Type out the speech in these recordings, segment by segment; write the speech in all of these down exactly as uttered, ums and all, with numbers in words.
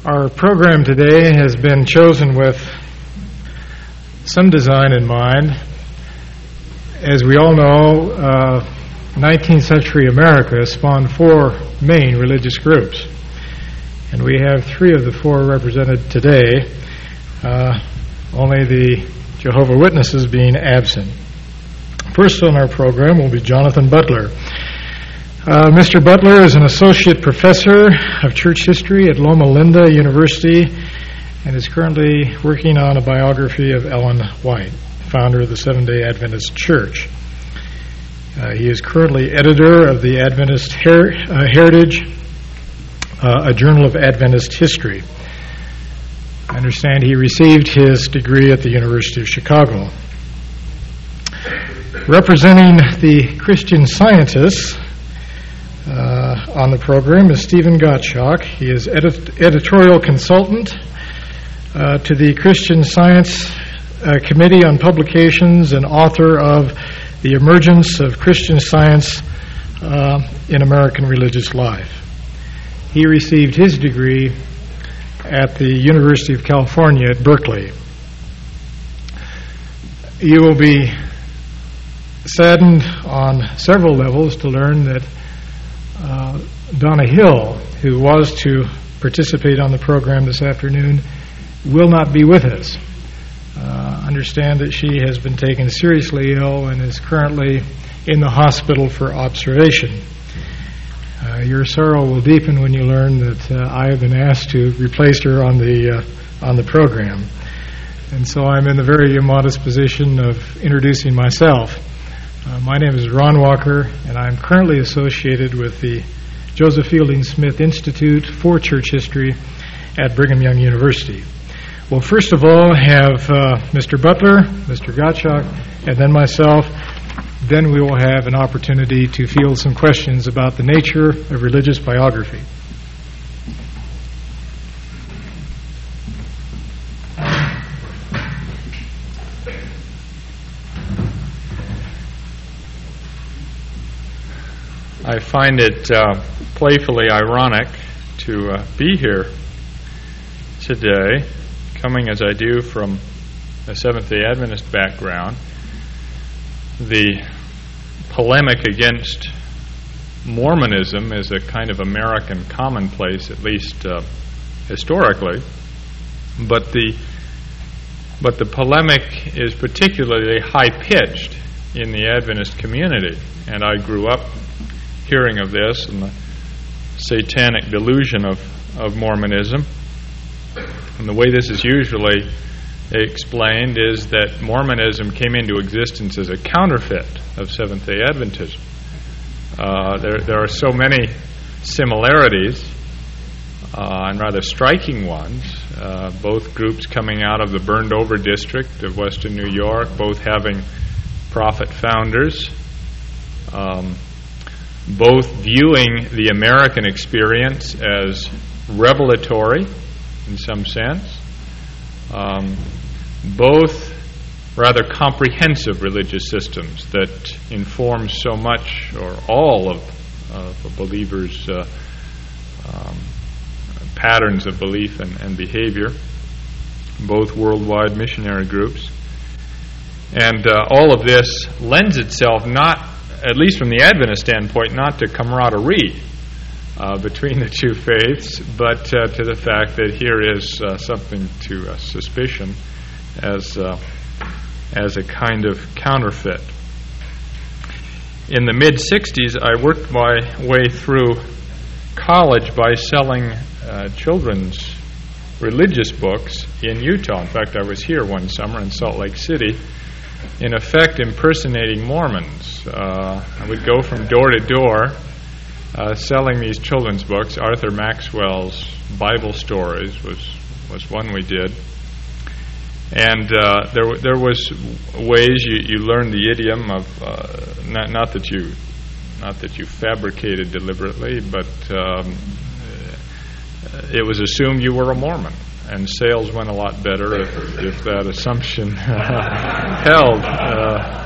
Our program today has been chosen with some design in mind. As we all know, uh, nineteenth century America spawned four main religious groups, and we have three of the four represented today, uh, only the Jehovah's Witnesses being absent. First on our program will be Jonathan Butler. Uh, Mister Butler is an associate professor of church history at Loma Linda University and is currently working on a biography of Ellen White, founder of the Seventh-day Adventist Church. Uh, he is currently editor of the Adventist Her- uh, Heritage, uh, a journal of Adventist history. I understand he received his degree at the University of Chicago. Representing the Christian Scientists uh, on the program is Stephen Gottschalk. He is edit- editorial consultant uh, to the Christian Science uh, Committee on Publications and author of The Emergence of Christian Science uh, in American Religious Life. He received his degree at the University of California at Berkeley. You will be saddened on several levels to learn that uh, Donna Hill, who was to participate on the program this afternoon, will not be with us. Uh, understand that she has been taken seriously ill and is currently in the hospital for observation. Uh, your sorrow will deepen when you learn that uh, I have been asked to replace her on the uh, on the program. And so I'm in the very immodest position of introducing myself. Uh, my name is Ron Walker, and I'm currently associated with the Joseph Fielding Smith Institute for Church History at Brigham Young University. We'll first of all have uh, Mister Butler, Mister Gottschalk, and then myself. Then we will have an opportunity to field some questions about the nature of religious biography. I find it uh, playfully ironic to uh, be here today, coming as I do from a Seventh-day Adventist background. The polemic against Mormonism is a kind of American commonplace, at least uh, historically, but the but the polemic is particularly high-pitched in the Adventist community, and I grew up hearing of this and the satanic delusion of, of Mormonism. And the way this is usually explained is that Mormonism came into existence as a counterfeit of Seventh-day Adventism. Uh, there, there are so many similarities, uh, and rather striking ones, uh, both groups coming out of the burned-over district of western New York, both having prophet founders, um, both viewing the American experience as revelatory in some sense, um, both rather comprehensive religious systems that inform so much or all of, of a believer's uh, um, patterns of belief and, and behavior, both worldwide missionary groups. And uh, all of this lends itself not, at least from the Adventist standpoint, not to camaraderie uh, between the two faiths, but uh, to the fact that here is uh, something to uh, suspicion as uh, as a kind of counterfeit. In the mid-sixties, I worked my way through college by selling uh, children's religious books in Utah. In fact, I was here one summer in Salt Lake City, in effect impersonating Mormons. Uh, I would go from door to door uh, selling these children's books. Arthur Maxwell's Bible Stories was was one we did. And uh, there there was ways you, you learned the idiom of, uh, not, not that you not that you fabricated deliberately, but um, it was assumed you were a Mormon. And sales went a lot better if, if that assumption held. Uh,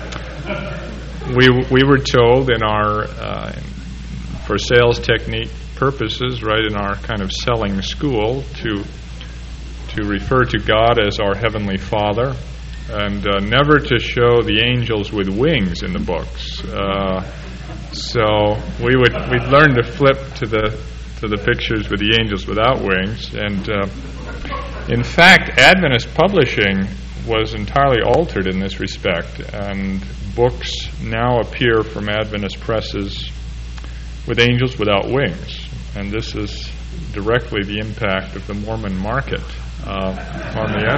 we we were told in our uh, for sales technique purposes, right in our kind of selling school, to to refer to God as our Heavenly Father, and uh, never to show the angels with wings in the books. Uh, so we would we'd learn to flip to the to the pictures with the angels without wings, and uh, in fact, Adventist publishing was entirely altered in this respect, and books now appear from Adventist presses with angels without wings, and this is directly the impact of the Mormon market uh, on the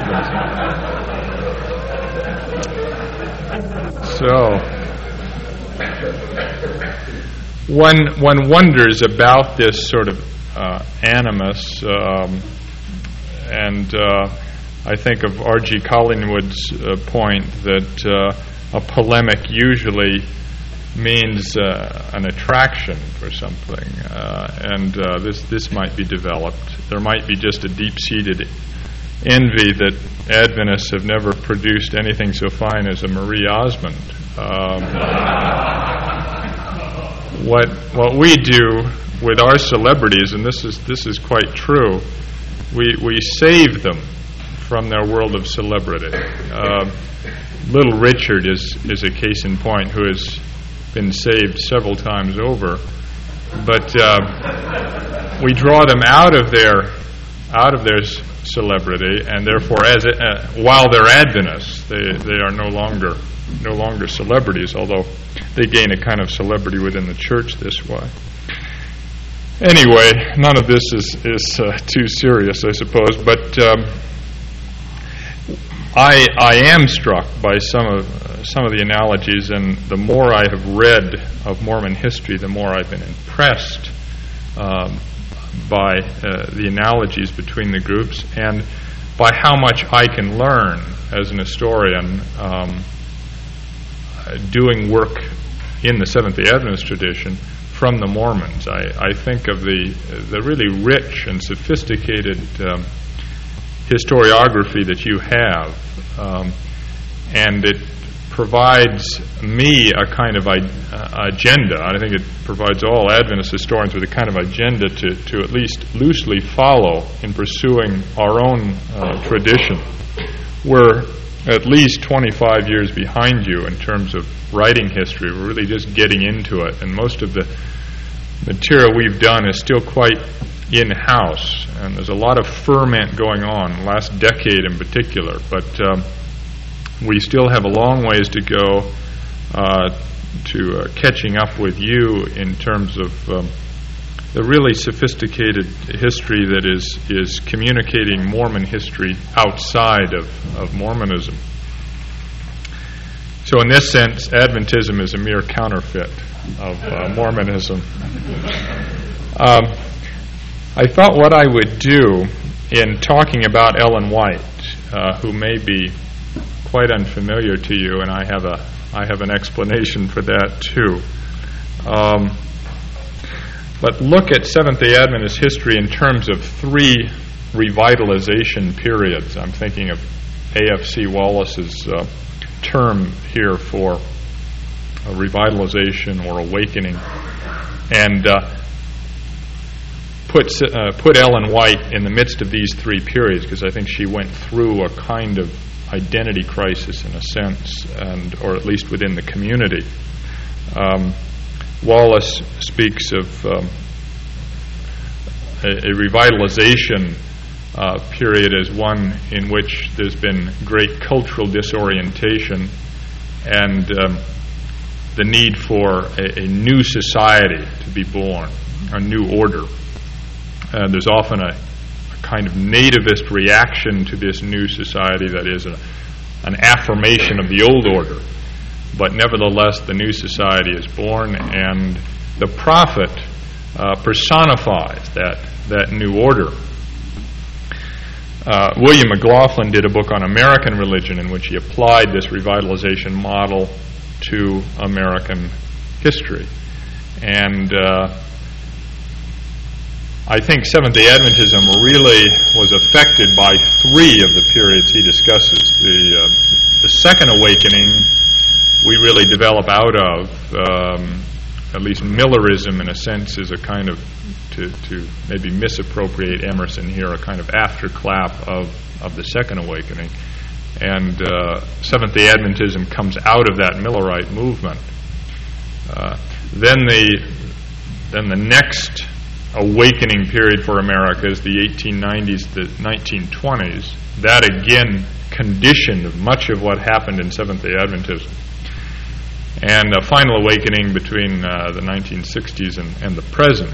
Adventist. So one one wonders about this sort of uh, animus, um, and uh, I think of R G Collingwood's uh, point that uh, a polemic usually means uh, an attraction for something, uh, and uh, this this might be developed. There might be just a deep-seated envy that Adventists have never produced anything so fine as a Marie Osmond. Um, what what we do with our celebrities, and this is this is quite true, we we save them from their world of celebrity. Uh, Little Richard is is a case in point, who has been saved several times over, but uh, we draw them out of their out of their celebrity, and therefore, as a, uh, while they're Adventists, they they are no longer no longer celebrities, although they gain a kind of celebrity within the church this way. Anyway, none of this is is uh, too serious, I suppose, but um, I I am struck by some of uh, some of the analogies, and the more I have read of Mormon history, the more I've been impressed um, by uh, the analogies between the groups, and by how much I can learn as an historian um, doing work in the Seventh-day Adventist tradition from the Mormons. I, I think of the the really rich and sophisticated um, historiography that you have, um, and it provides me a kind of I- uh, agenda. I think it provides all Adventist historians with a kind of agenda to, to at least loosely follow in pursuing our own uh, tradition. We're at least twenty-five years behind you in terms of writing history. We're really just getting into it, and most of the material we've done is still quite in-house, and there's a lot of ferment going on, last decade in particular, but um, we still have a long ways to go uh, to uh, catching up with you in terms of um, the really sophisticated history that is is communicating Mormon history outside of, of Mormonism. So in this sense, Adventism is a mere counterfeit of uh, Mormonism. Um, I thought what I would do in talking about Ellen White, uh, who may be quite unfamiliar to you, and I have a I have an explanation for that too. Um, but look at Seventh-day Adventist history in terms of three revitalization periods. I'm thinking of A F C Wallace's uh, term here for a revitalization or awakening, and uh, put uh, put Ellen White in the midst of these three periods, because I think she went through a kind of identity crisis in a sense, and or at least within the community. Um, Wallace speaks of um, a, a revitalization uh, period as one in which there's been great cultural disorientation and um, the need for a, a new society to be born, a new order. Uh, there's often a, a kind of nativist reaction to this new society that is a, an affirmation of the old order. But nevertheless, the new society is born, and the prophet uh, personifies that, that new order. Uh, William McLaughlin did a book on American religion in which he applied this revitalization model to American history. And uh, I think Seventh-day Adventism really was affected by three of the periods he discusses. The, uh, the Second Awakening we really develop out of um, at least Millerism in a sense is a kind of, to, to maybe misappropriate Emerson here, a kind of afterclap of, of the Second Awakening. And uh, Seventh-day Adventism comes out of that Millerite movement. Uh, then the then the next awakening period for America is the eighteen nineties, the nineteen twenties. That again conditioned much of what happened in Seventh-day Adventism. And a final awakening between uh, the nineteen sixties and, and the present.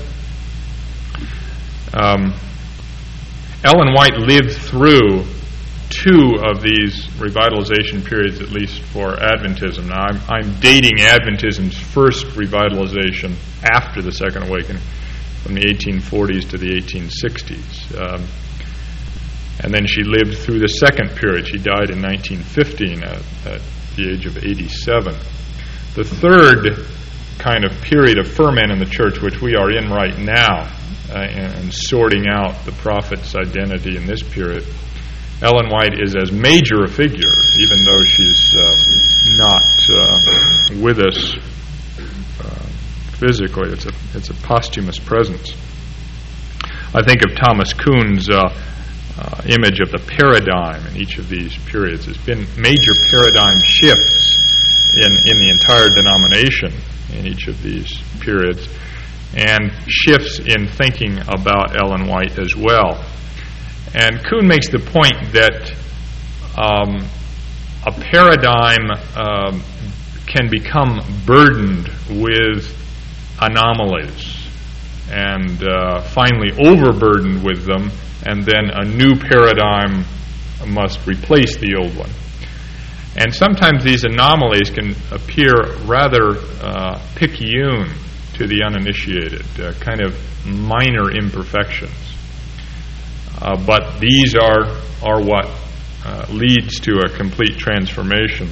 Um, Ellen White lived through two of these revitalization periods, at least for Adventism. Now, I'm, I'm dating Adventism's first revitalization after the Second Awakening, from the eighteen forties to the eighteen sixties. Um, and then she lived through the second period. She died in nineteen fifteen at, at the age of eighty-seven. The third kind of period of ferment in the church, which we are in right now, uh, and, and sorting out the prophet's identity in this period, Ellen White is as major a figure, even though she's uh, not uh, with us uh, physically. It's a it's a posthumous presence. I think of Thomas Kuhn's uh, uh, image of the paradigm in each of these periods. There's been major paradigm shifts in, in the entire denomination in each of these periods, and shifts in thinking about Ellen White as well. And Kuhn makes the point that um, a paradigm um, can become burdened with anomalies and uh, finally overburdened with them, and then a new paradigm must replace the old one. And sometimes these anomalies can appear rather uh, picayune to the uninitiated, uh, kind of minor imperfections. Uh, but these are are what uh, leads to a complete transformation.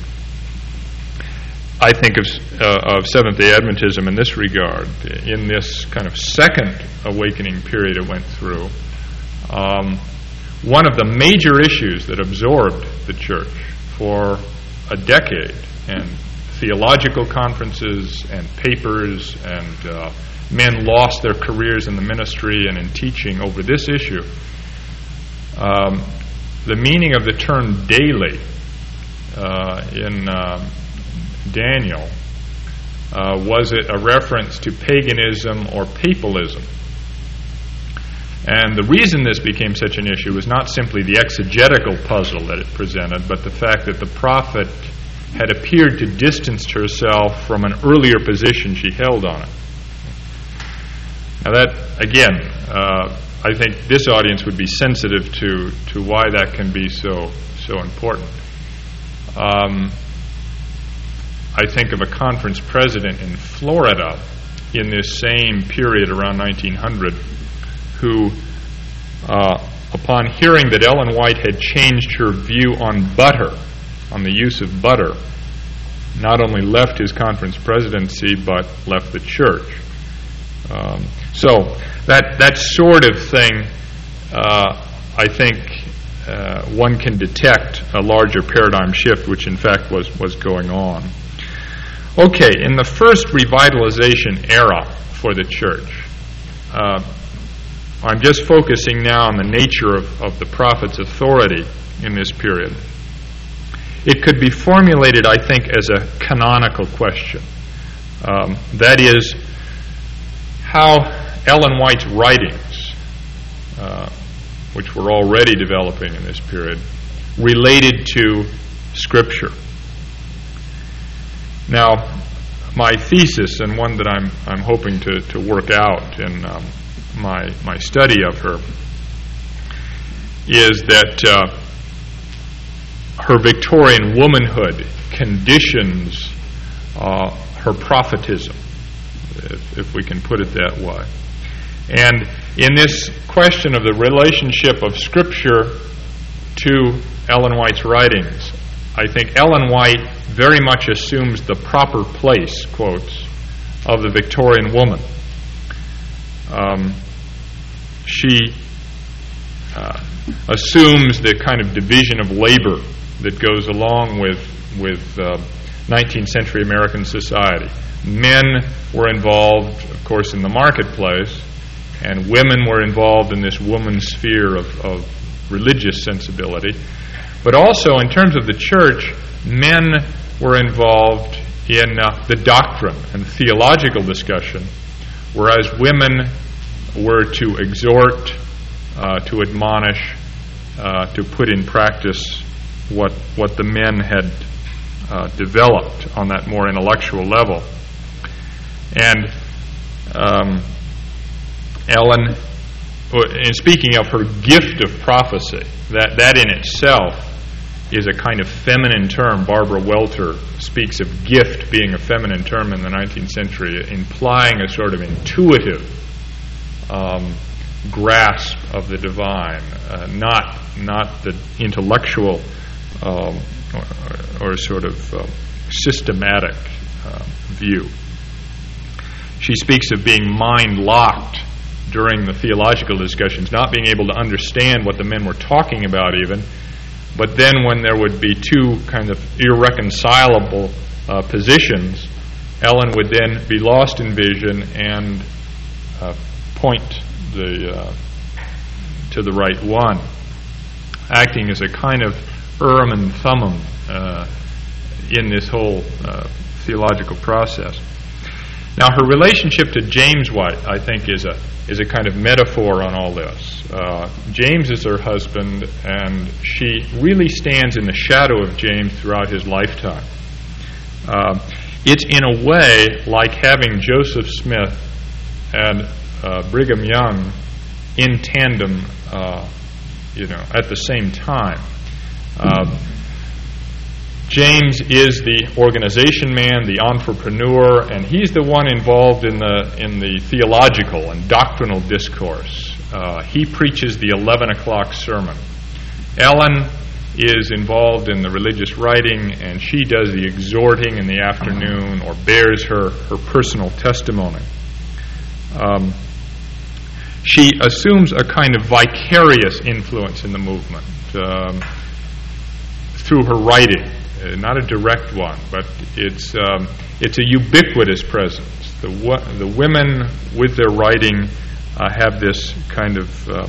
I think of uh, of Seventh-day Adventism in this regard, in this kind of second awakening period it went through. Um, one of the major issues that absorbed the church for a decade, and theological conferences and papers, and uh, men lost their careers in the ministry and in teaching over this issue. Um, the meaning of the term daily uh, in uh, Daniel, uh, was it a reference to paganism or papalism? And the reason this became such an issue was not simply the exegetical puzzle that it presented, but the fact that the prophet had appeared to distance herself from an earlier position she held on it. Now that, again, uh, I think this audience would be sensitive to, to why that can be so so important. Um, I think of a conference president in Florida in this same period around nineteen hundred who, uh, upon hearing that Ellen White had changed her view on butter, on the use of butter, not only left his conference presidency but left the church. Um, so that that sort of thing, uh, I think uh, one can detect a larger paradigm shift, which in fact was, was going on. Okay, in the first revitalization era for the church, uh, I'm just focusing now on the nature of, of the prophet's authority in this period. It could be formulated, I think, as a canonical question. Um, that is, how Ellen White's writings, uh, which were already developing in this period, related to Scripture. Now, my thesis, and one that I'm I'm hoping to, to work out in um, my my study of her, is that uh, her Victorian womanhood conditions uh, her prophetism, if, if we can put it that way. And in this question of the relationship of Scripture to Ellen White's writings, I think Ellen White very much assumes the proper place, quotes, of the Victorian woman. Um, she uh, assumes the kind of division of labor that goes along with with uh, nineteenth century American society. men were involved, of course, in the marketplace, and women were involved in this woman's sphere of, of religious sensibility. But also, in terms of the church, men were involved in uh, the doctrine and theological discussion, whereas women were to exhort, uh, to admonish, uh, to put in practice what what the men had uh, developed on that more intellectual level. And um, Ellen, in speaking of her gift of prophecy, that, that in itself is a kind of feminine term. Barbara Welter speaks of gift being a feminine term in the nineteenth century, implying a sort of intuitive um, grasp of the divine, uh, not not the intellectual um, or, or sort of uh, systematic uh, view. She speaks of being mind-locked during the theological discussions, not being able to understand what the men were talking about even, but then when there would be two kind of irreconcilable uh, positions, Ellen would then be lost in vision and uh, point the uh, to the right one, acting as a kind of Urim and Thummim uh, in this whole uh, theological process. Now, her relationship to James White, I think, is a is a kind of metaphor on all this. Uh, James is her husband, and she really stands in the shadow of James throughout his lifetime. Uh, it's in a way like having Joseph Smith and uh, Brigham Young in tandem, uh, you know, at the same time. Uh, James is the organization man, the entrepreneur, and he's the one involved in the in the theological and doctrinal discourse. Uh, he preaches the eleven o'clock sermon. Ellen is involved in the religious writing, and she does the exhorting in the afternoon or bears her, her personal testimony. Um, she assumes a kind of vicarious influence in the movement um, through her writing. Uh, not a direct one, but it's um, it's a ubiquitous presence. The the women with their writing uh, have this kind of um,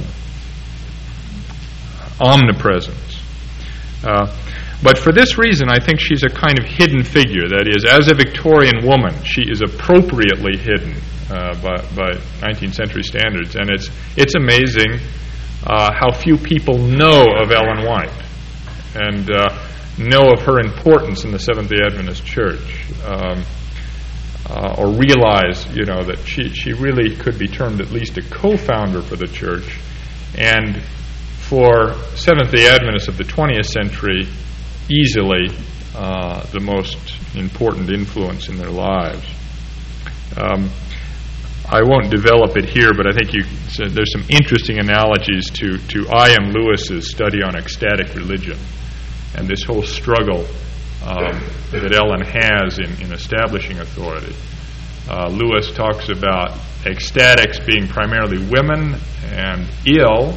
omnipresence. Uh, but for this reason, I think she's a kind of hidden figure. That is, as a Victorian woman, she is appropriately hidden uh, by, by nineteenth century standards, and it's it's amazing uh, how few people know of Ellen White and uh, know of her importance in the Seventh-day Adventist Church, um, uh, or realize, you know, that she, she really could be termed at least a co-founder for the church, and for Seventh-day Adventists of the twentieth century, easily uh, the most important influence in their lives. Um, I won't develop it here, but I think you, so there's some interesting analogies to, to I M Lewis's study on ecstatic religion, and this whole struggle um, that Ellen has in, in establishing authority. Uh, Lewis talks about ecstatics being primarily women and ill,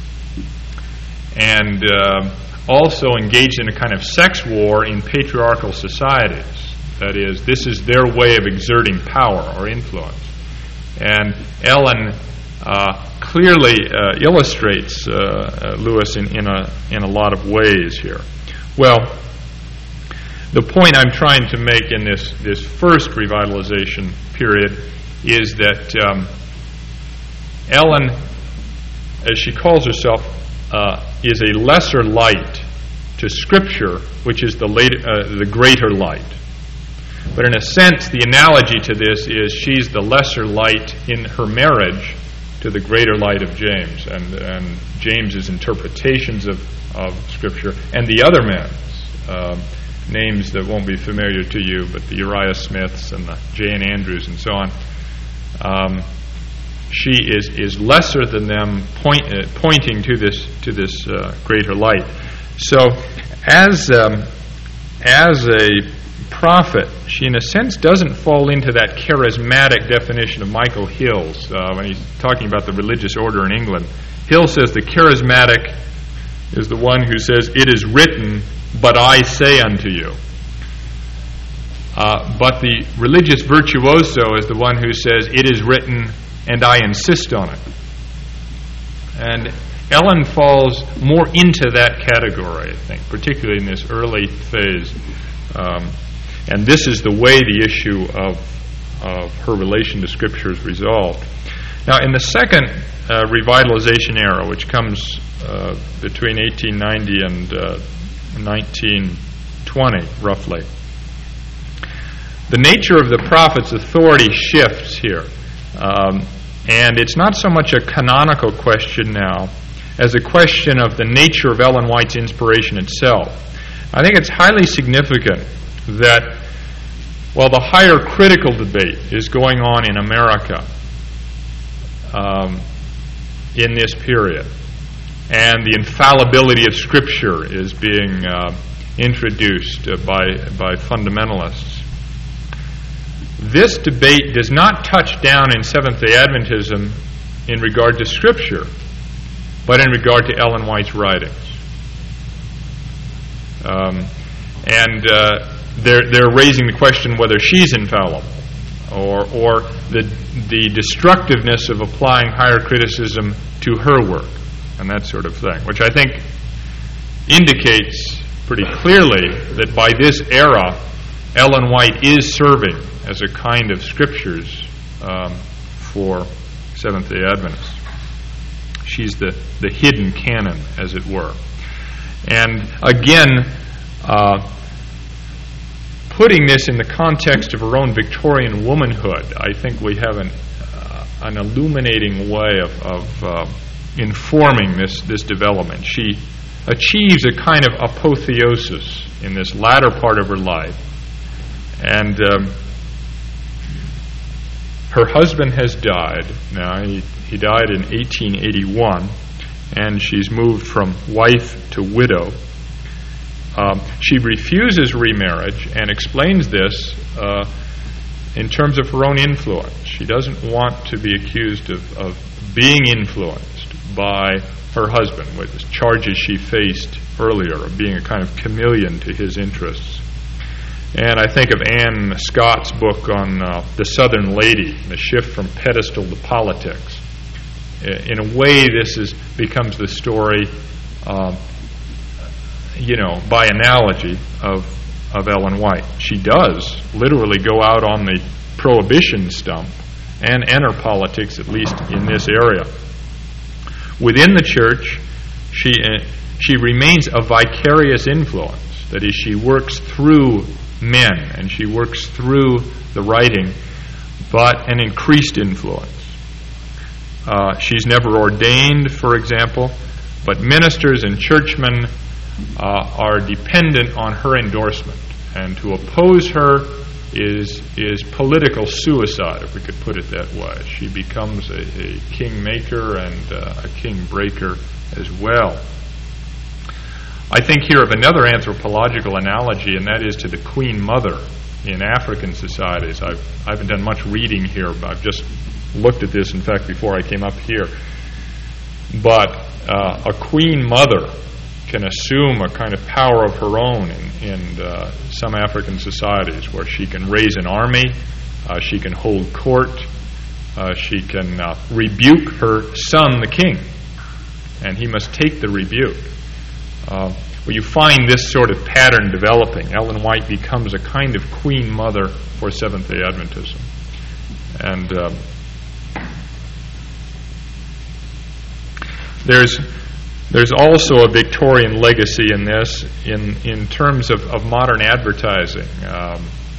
and uh, also engaged in a kind of sex war in patriarchal societies. That is, this is their way of exerting power or influence. And Ellen uh, clearly uh, illustrates uh, uh, Lewis in, in a in a lot of ways here. Well, the point I'm trying to make in this, this first revitalization period is that um, Ellen, as she calls herself, uh, is a lesser light to Scripture, which is the, late, uh, the greater light. But in a sense, the analogy to this is she's the lesser light in her marriage to the greater light of James, and, and James's interpretations of of Scripture, and the other men's, uh, names that won't be familiar to you, but the Uriah Smiths and the J N Andrews and so on. Um, she is is lesser than them, point, uh, pointing to this to this uh, greater light. So, as um, as a prophet, she in a sense doesn't fall into that charismatic definition of Michael Hill's uh, when he's talking about the religious order in England. Hill says the charismatic is the one who says, "It is written, but I say unto you." Uh, but the religious virtuoso is the one who says, "It is written, and I insist on it." And Ellen falls more into that category, I think, particularly in this early phase. Um, and this is the way the issue of, of her relation to Scripture is resolved. Now, in the second uh, revitalization era, which comes uh, between eighteen ninety and uh, nineteen twenty, roughly, the nature of the prophet's authority shifts here. Um, and it's not so much a canonical question now as a question of the nature of Ellen White's inspiration itself. I think it's highly significant that while the higher critical debate is going on in America um, in this period, and the infallibility of Scripture is being uh, introduced uh, by, by fundamentalists, this debate does not touch down in Seventh-day Adventism in regard to Scripture, but in regard to Ellen White's writings. Um, and uh, they're, they're raising the question whether she's infallible, or, or the, the destructiveness of applying higher criticism to her work, and that sort of thing, which I think indicates pretty clearly that by this era, Ellen White is serving as a kind of scriptures um, for Seventh-day Adventists. She's the, the hidden canon, as it were. And again, uh, putting this in the context of her own Victorian womanhood, I think we have an, uh, an illuminating way of, of uh, informing this, this development. She achieves a kind of apotheosis in this latter part of her life. And um, her husband has died. Now, he, he died in eighteen eighty-one, and she's moved from wife to widow. Um, she refuses remarriage and explains this uh, in terms of her own influence. She doesn't want to be accused of, of being influenced by her husband, with the charges she faced earlier of being a kind of chameleon to his interests. And I think of Anne Scott's book on uh, the Southern Lady, the shift from pedestal to politics. In a way, this is becomes the story, uh, you know, by analogy of of Ellen White. She does literally go out on the prohibition stump and enter politics, at least in this area. Within the church, she uh, she remains a vicarious influence. That is, she works through men, and she works through the writing, but an increased influence. Uh, she's never ordained, for example, but ministers and churchmen uh, are dependent on her endorsement, and to oppose her is is political suicide, if we could put it that way. She becomes a, a kingmaker and uh, a king breaker as well. I think here of another anthropological analogy, and that is to the Queen Mother in African societies. I've, I haven't done much reading here, but I've just looked at this, in fact, before I came up here. But uh, a Queen Mother can assume a kind of power of her own in, in uh, some African societies, where she can raise an army, uh, she can hold court, uh, she can uh, rebuke her son, the king, and he must take the rebuke. Uh, well, you find this sort of pattern developing. Ellen White becomes a kind of queen mother for Seventh-day Adventism. And um, there's there's also a Victorian legacy in this in, in terms of, of modern advertising. Um,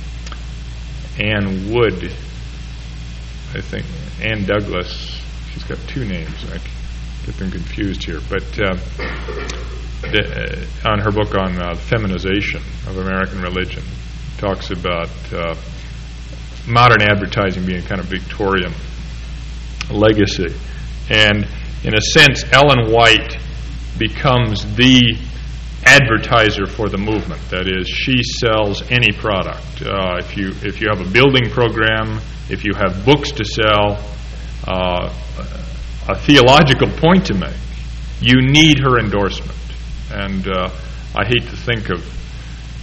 Anne Wood, I think, Anne Douglas, she's got two names. I get them confused here. But uh, The, uh, on her book on uh, feminization of American religion, talks about uh, modern advertising being a kind of Victorian legacy. And in a sense, Ellen White becomes the advertiser for the movement. That is, she sells any product. Uh, if you if you have a building program, if you have books to sell, uh, a theological point to make, you need her endorsement. And uh, I hate to think of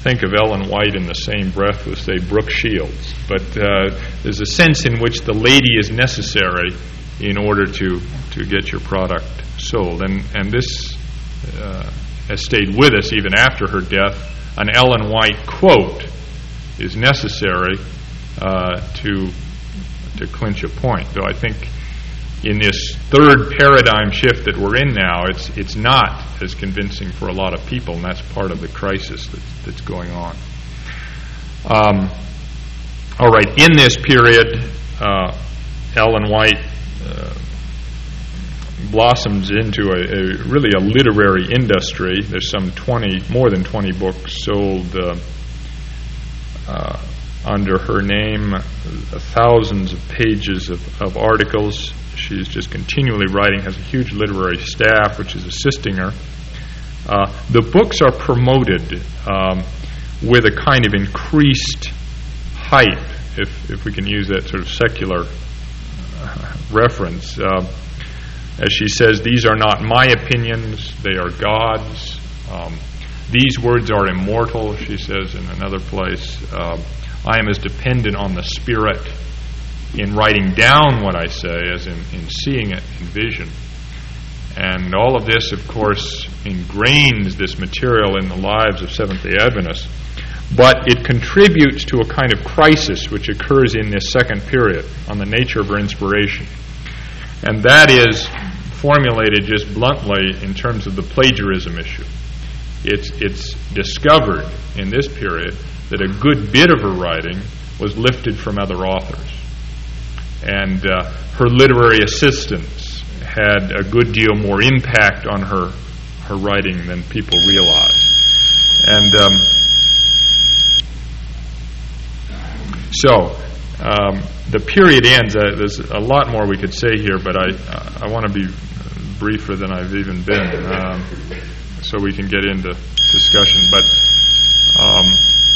think of Ellen White in the same breath with, say, Brooke Shields. But uh, there's a sense in which the lady is necessary in order to, to get your product sold. And, and this uh, has stayed with us even after her death. An Ellen White quote is necessary uh, to, to clinch a point. Though I think in this third paradigm shift that we're in now, it's it's not as convincing for a lot of people, and that's part of the crisis that's, that's going on. Um, all right, in this period, uh, Ellen White uh, blossoms into a, a really a literary industry. There's some twenty, more than twenty books sold uh, uh, under her name, uh, thousands of pages of, of articles. She's just continually writing, has a huge literary staff which is assisting her. Uh, the books are promoted um, with a kind of increased hype, if if we can use that sort of secular uh, reference. Uh, as she says, these are not my opinions, they are God's. Um, these words are immortal, she says in another place. Uh, I am as dependent on the Spirit in writing down what I say as in, in seeing it in vision. And all of this, of course, ingrains this material in the lives of Seventh-day Adventists, but it contributes to a kind of crisis which occurs in this second period on the nature of her inspiration. And that is formulated just bluntly in terms of the plagiarism issue. It's, it's discovered in this period that a good bit of her writing was lifted from other authors. And uh, her literary assistants had a good deal more impact on her her writing than people realize. And um, so um, the period ends. Uh, there's a lot more we could say here, but I uh, I want to be briefer than I've even been, um, so we can get into discussion. But um,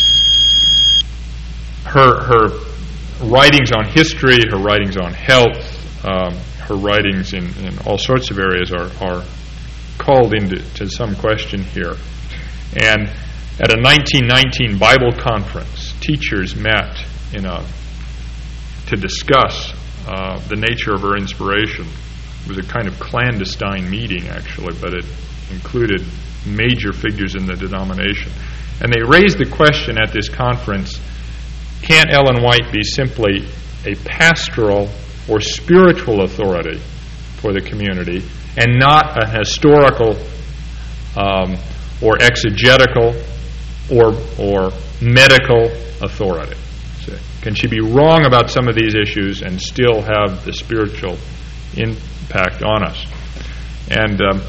her her. writings on history, her writings on health, um, her writings in, in all sorts of areas are, are called into to some question here. And at a nineteen nineteen Bible conference, teachers met in a to discuss uh, the nature of her inspiration. It was a kind of clandestine meeting, actually, but it included major figures in the denomination. And they raised the question at this conference, can't Ellen White be simply a pastoral or spiritual authority for the community and not a historical um, or exegetical or or medical authority? So can she be wrong about some of these issues and still have the spiritual impact on us? And um,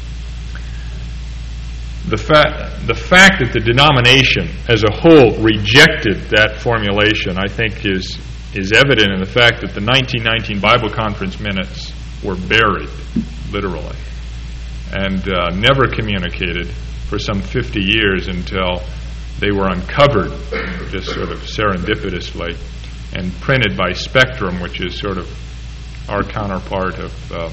The fact, the fact that the denomination as a whole rejected that formulation, I think, is is evident in the fact that the nineteen nineteen Bible Conference minutes were buried, literally, and uh, never communicated for some fifty years until they were uncovered, just sort of serendipitously, and printed by Spectrum, which is sort of our counterpart of... Uh,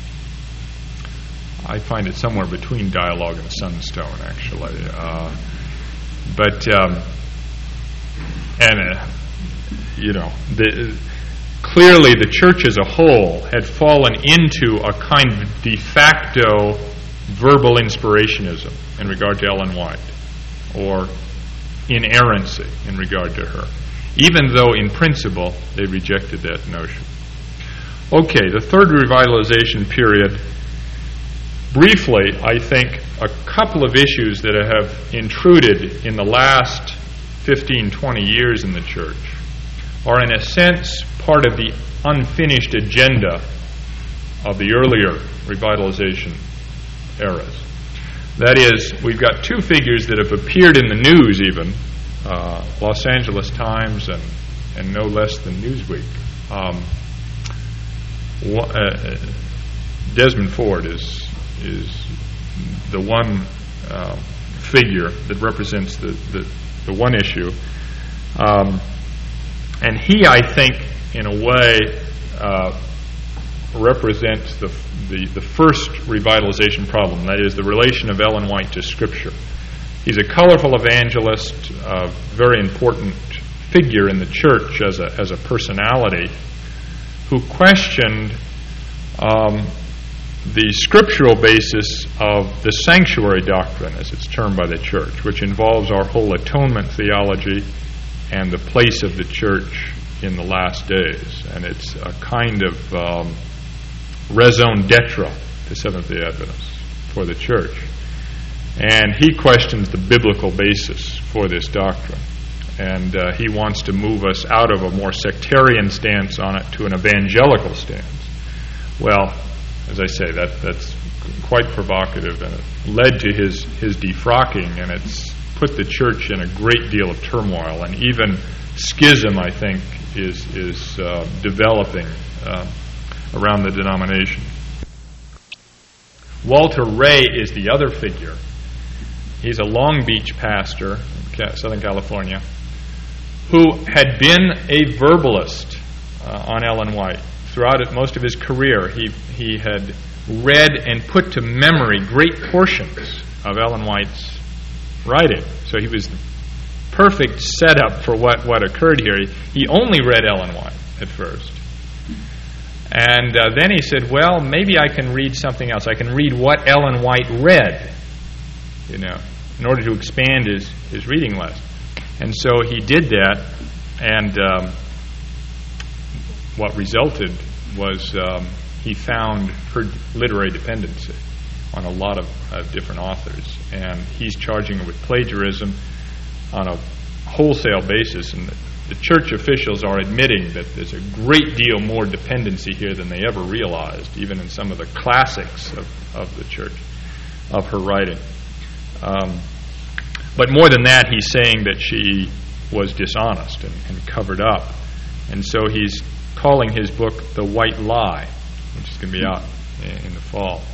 I find it somewhere between Dialogue and Sunstone, actually. Uh, but, um, and, uh, you know, the, clearly the church as a whole had fallen into a kind of de facto verbal inspirationism in regard to Ellen White, or inerrancy in regard to her, even though in principle they rejected that notion. Okay, the third revitalization period. Briefly, I think a couple of issues that have intruded in the last fifteen, twenty years in the church are, in a sense, part of the unfinished agenda of the earlier revitalization eras. That is, we've got two figures that have appeared in the news even, uh, Los Angeles Times and, and no less than Newsweek. Um, uh, Desmond Ford is is the one uh, figure that represents the, the, the one issue. Um, and he, I think, in a way, uh, represents the, the the first revitalization problem, that is, the relation of Ellen White to Scripture. He's a colorful evangelist, a very important figure in the church as a as a personality, who questioned um, the scriptural basis of the sanctuary doctrine, as it's termed by the church, which involves our whole atonement theology and the place of the church in the last days. And it's a kind of um, raison d'etre to Seventh-day Adventists for the church. And he questions the biblical basis for this doctrine. And uh, he wants to move us out of a more sectarian stance on it to an evangelical stance. Well, as I say, that that's quite provocative, and it led to his, his defrocking, and it's put the church in a great deal of turmoil. And even schism, I think, is, is uh, developing uh, around the denomination. Walter Ray is the other figure. He's a Long Beach pastor in Southern California who had been a verbalist uh, on Ellen White. Throughout it, most of his career, he, he had read and put to memory great portions of Ellen White's writing. So he was the perfect setup for what, what occurred here. He, he only read Ellen White at first. And uh, then he said, well, maybe I can read something else. I can read what Ellen White read, you know, in order to expand his, his reading list. And so he did that, and um, what resulted was um, he found her literary dependency on a lot of uh, different authors. And he's charging her with plagiarism on a wholesale basis. And the, the church officials are admitting that there's a great deal more dependency here than they ever realized, even in some of the classics of, of the church, of her writing. Um, but more than that, he's saying that she was dishonest and, and covered up. And so he's calling his book The White Lie, which is going to be out in, in the fall.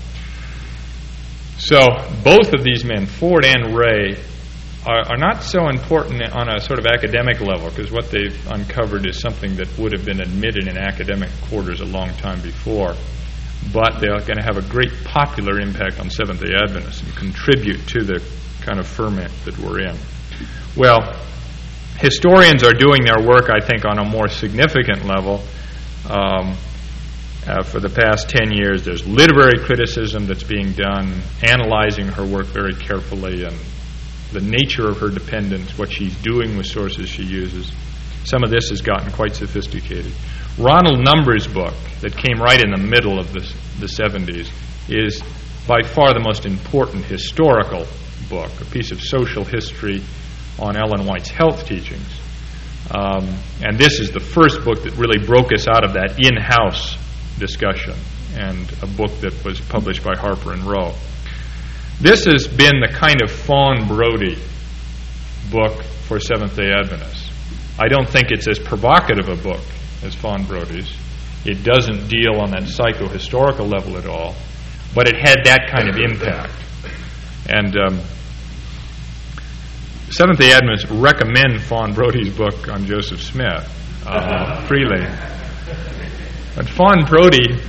So both of these men, Ford and Ray, are, are not so important on a sort of academic level, because what they've uncovered is something that would have been admitted in academic quarters a long time before. But they're going to have a great popular impact on Seventh-day Adventists and contribute to the kind of ferment that we're in. Well, historians are doing their work, I think, on a more significant level. Um, uh, for the past ten years, there's literary criticism that's being done, analyzing her work very carefully and the nature of her dependence, what she's doing with sources she uses. Some of this has gotten quite sophisticated. Ronald Number's book, that came right in the middle of the, the seventies, is by far the most important historical book, a piece of social history on Ellen White's health teachings. Um, and this is the first book that really broke us out of that in-house discussion, and a book that was published by Harper and Row. This has been the kind of Fawn Brodie book for Seventh-day Adventists. I don't think it's as provocative a book as Fawn Brodie's. It doesn't deal on that psychohistorical level at all, but it had that kind of impact. And um, Seventh-day Adventists recommend Fawn Brodie's book on Joseph Smith uh, freely. But Fawn Brodie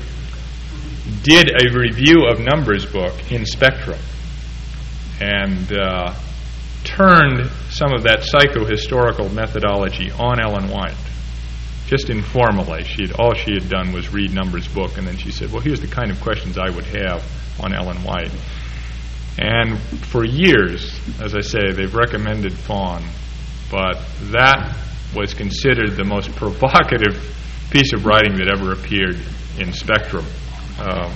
did a review of Numbers' book in Spectrum and uh, turned some of that psychohistorical methodology on Ellen White, just informally. She'd, all she had done was read Numbers' book, and then she said, well, here's the kind of questions I would have on Ellen White. And for years, as I say, they've recommended Fawn, but that was considered the most provocative piece of writing that ever appeared in Spectrum. Um,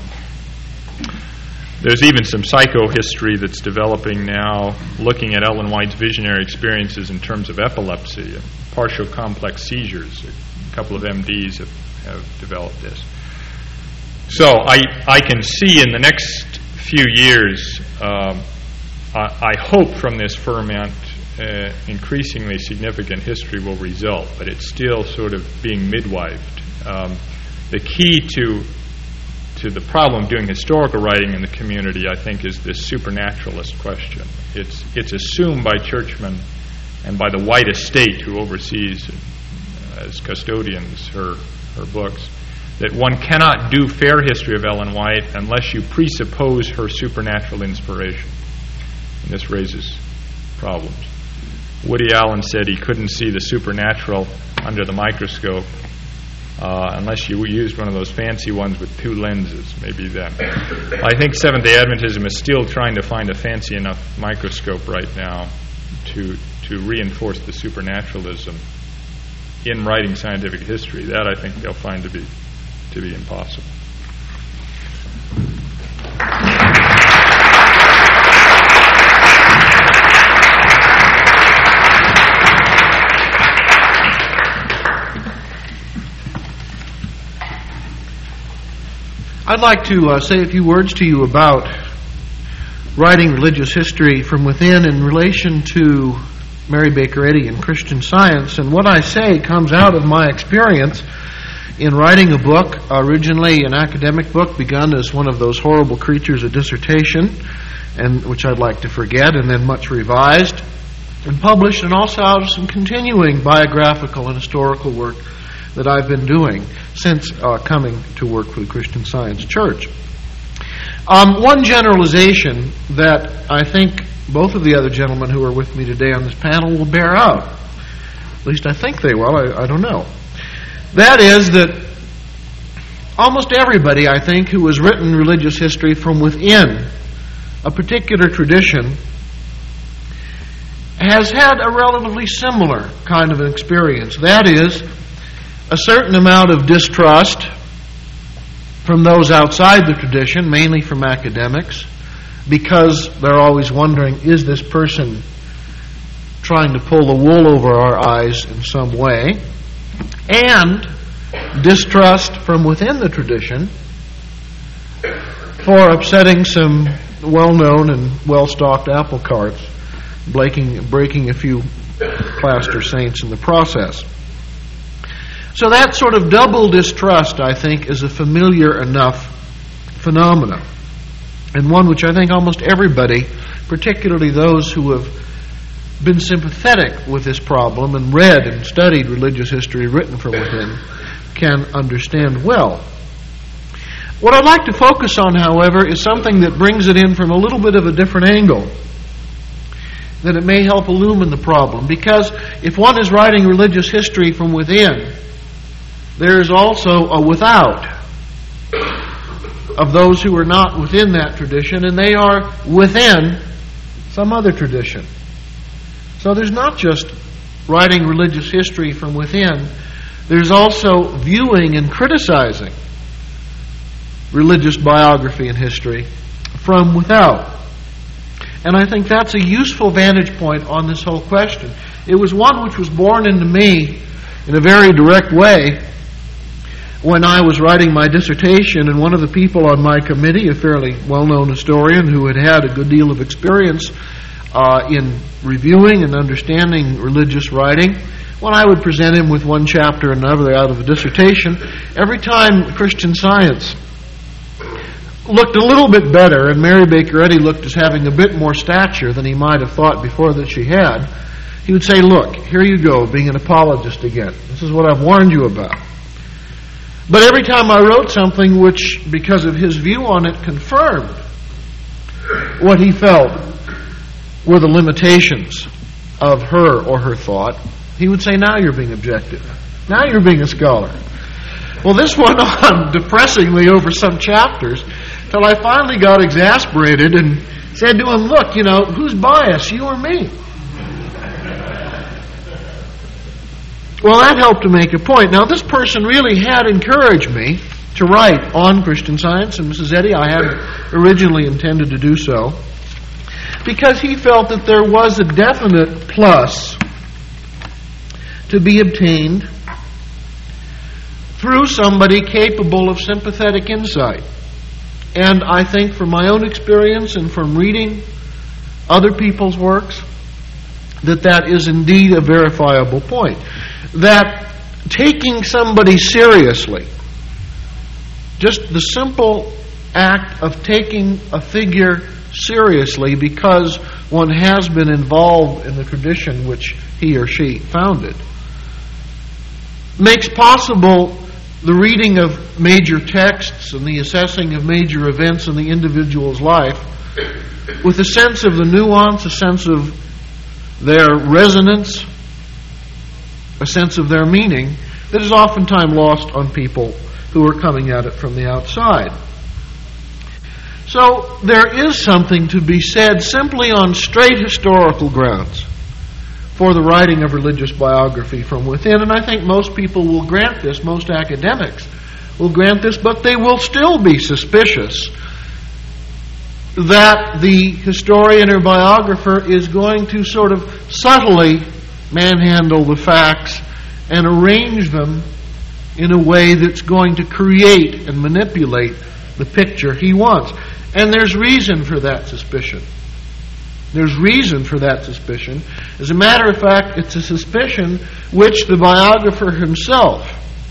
there's even some psychohistory that's developing now, looking at Ellen White's visionary experiences in terms of epilepsy and partial complex seizures. A couple of M Ds have, have developed this. So I, I can see in the next few years, um, I, I hope from this ferment, uh, increasingly significant history will result, but it's still sort of being midwifed. Um, the key to to the problem of doing historical writing in the community, I think, is this supernaturalist question. It's it's assumed by churchmen and by the White estate, who oversees uh, as custodians her her books, that one cannot do fair history of Ellen White unless you presuppose her supernatural inspiration. And this raises problems. Woody Allen said he couldn't see the supernatural under the microscope uh, unless you used one of those fancy ones with two lenses, maybe then. I think Seventh-day Adventism is still trying to find a fancy enough microscope right now to to reinforce the supernaturalism in writing scientific history. That I think they'll find to be to be impossible. I'd like to uh, say a few words to you about writing religious history from within in relation to Mary Baker Eddy and Christian Science. And what I say comes out of my experience in writing a book, originally an academic book, begun as one of those horrible creatures, a dissertation, and which I'd like to forget, and then much revised and published, and also out of some continuing biographical and historical work that I've been doing since uh, coming to work for the Christian Science Church. Um, one generalization that I think both of the other gentlemen who are with me today on this panel will bear out, at least I think they will, I, I don't know. That is that almost everybody, I think, who has written religious history from within a particular tradition has had a relatively similar kind of an experience. That is, a certain amount of distrust from those outside the tradition, mainly from academics, because they're always wondering, is this person trying to pull the wool over our eyes in some way? And distrust from within the tradition for upsetting some well-known and well-stocked apple carts, breaking, breaking a few plaster saints in the process. So that sort of double distrust, I think, is a familiar enough phenomenon, and one which I think almost everybody, particularly those who have been sympathetic with this problem and read and studied religious history written from within, can understand well. What I'd like to focus on, however, is something that brings it in from a little bit of a different angle, that it may help illumine the problem. Because if one is writing religious history from within, there is also a without of those who are not within that tradition, and they are within some other tradition. So there's not just writing religious history from within, there's also viewing and criticizing religious biography and history from without. And I think that's a useful vantage point on this whole question. It was one which was born into me in a very direct way when I was writing my dissertation, and one of the people on my committee, a fairly well-known historian who had had a good deal of experience uh, in reviewing and understanding religious writing, when I would present him with one chapter or another out of a dissertation, every time Christian Science looked a little bit better and Mary Baker Eddy looked as having a bit more stature than he might have thought before that she had, he would say, "Look, here you go, being an apologist again. This is what I've warned you about." But every time I wrote something which, because of his view on it, confirmed what he felt were the limitations of her or her thought, he would say, "Now you're being objective. Now you're being a scholar." Well, this went on depressingly over some chapters till I finally got exasperated and said to him, "Look, you know, who's biased, you or me?" Well, that helped to make a point. Now, this person really had encouraged me to write on Christian Science, and Missus Eddy, I had originally intended to do so, because he felt that there was a definite plus to be obtained through somebody capable of sympathetic insight. And I think from my own experience and from reading other people's works, that that is indeed a verifiable point. That taking somebody seriously, just the simple act of taking a figure seriously because one has been involved in the tradition which he or she founded, makes possible the reading of major texts and the assessing of major events in the individual's life with a sense of the nuance, a sense of their resonance, a sense of their meaning that is oftentimes lost on people who are coming at it from the outside. So there is something to be said simply on straight historical grounds for the writing of religious biography from within, and I think most people will grant this, most academics will grant this, but they will still be suspicious that the historian or biographer is going to sort of subtly manhandle the facts and arrange them in a way that's going to create and manipulate the picture he wants. And there's reason for that suspicion. There's reason for that suspicion. As a matter of fact, it's a suspicion which the biographer himself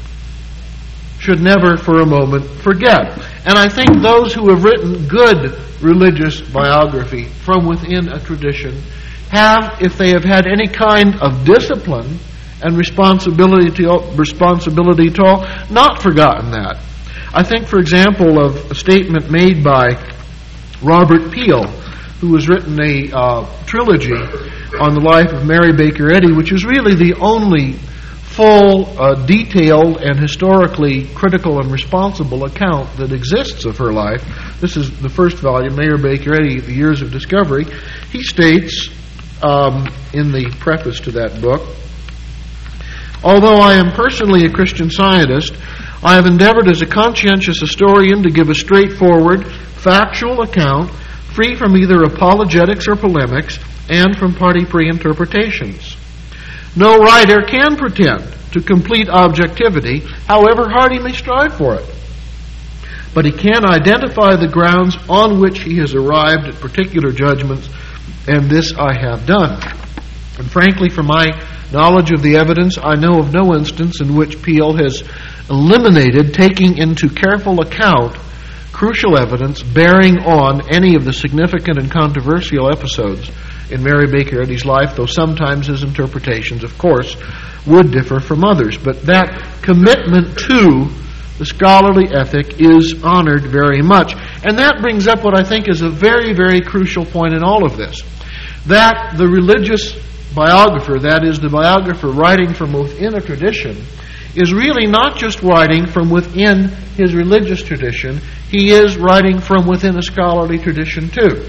should never for a moment forget. And I think those who have written good religious biography from within a tradition have, if they have had any kind of discipline and responsibility to, responsibility at all, not forgotten that. I think, for example, of a statement made by Robert Peel, who has written a uh, trilogy on the life of Mary Baker Eddy, which is really the only full, uh, detailed, and historically critical and responsible account that exists of her life. This is the first volume, Mary Baker Eddy, The Years of Discovery. He states um, in the preface to that book, "Although I am personally a Christian Scientist, I have endeavored as a conscientious historian to give a straightforward, factual account, free from either apologetics or polemics, and from party pre-interpretations. No writer can pretend to complete objectivity, however hard he may strive for it. But he can identify the grounds on which he has arrived at particular judgments, and this I have done. And frankly, from my knowledge of the evidence, I know of no instance in which Peel has eliminated taking into careful account crucial evidence bearing on any of the significant and controversial episodes in Mary Baker Eddy's life, though sometimes his interpretations, of course, would differ from others. But that commitment to the scholarly ethic is honored very much. And that brings up what I think is a very, very crucial point in all of this. That the religious biographer, that is, the biographer writing from within a tradition, is really not just writing from within his religious tradition, he is writing from within a scholarly tradition too.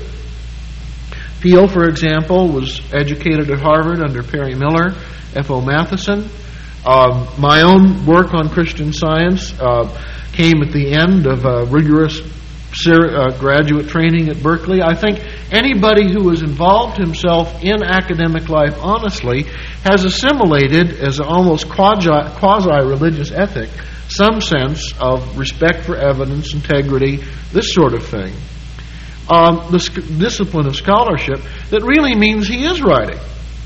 Peel, for example, was educated at Harvard under Perry Miller, F O Matheson. Uh, my own work on Christian Science uh, came at the end of a rigorous uh, graduate training at Berkeley. I think anybody who has involved himself in academic life honestly has assimilated, as an almost quasi, quasi-religious ethic, some sense of respect for evidence, integrity, this sort of thing. Um, the sc- discipline of scholarship that really means he is writing.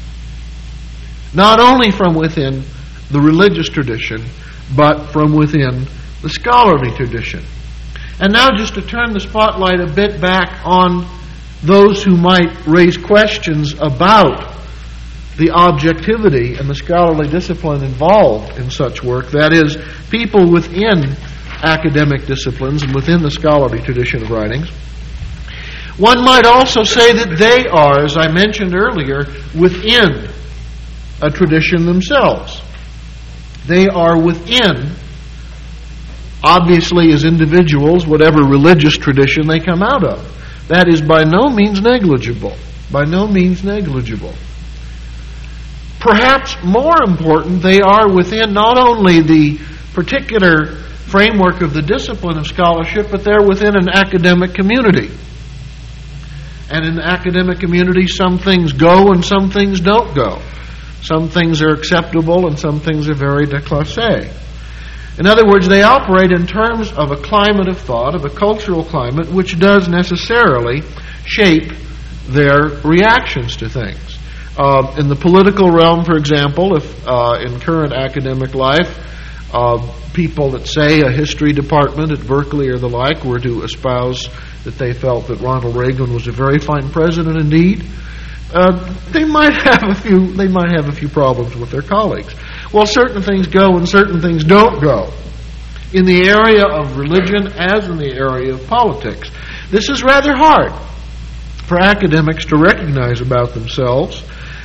Not only from within the religious tradition, but from within the scholarly tradition. And now just to turn the spotlight a bit back on those who might raise questions about the objectivity and the scholarly discipline involved in such work, that is, people within academic disciplines and within the scholarly tradition of writings. One might also say that they are, as I mentioned earlier, within a tradition themselves. They are within, obviously as individuals, whatever religious tradition they come out of. That is by no means negligible. By no means negligible. Perhaps more important, they are within not only the particular framework of the discipline of scholarship, but they're within an academic community. And in the academic community, some things go and some things don't go. Some things are acceptable and some things are very déclassé. In other words, they operate in terms of a climate of thought, of a cultural climate, which does necessarily shape their reactions to things. Uh, in the political realm, for example, if uh, in current academic life, uh, people that say a history department at Berkeley or the like were to espouse that they felt that Ronald Reagan was a very fine president indeed, uh, they might have a few. They might have a few problems with their colleagues. Well, certain things go and certain things don't go in the area of religion as in the area of politics. This is rather hard for academics to recognize about themselves,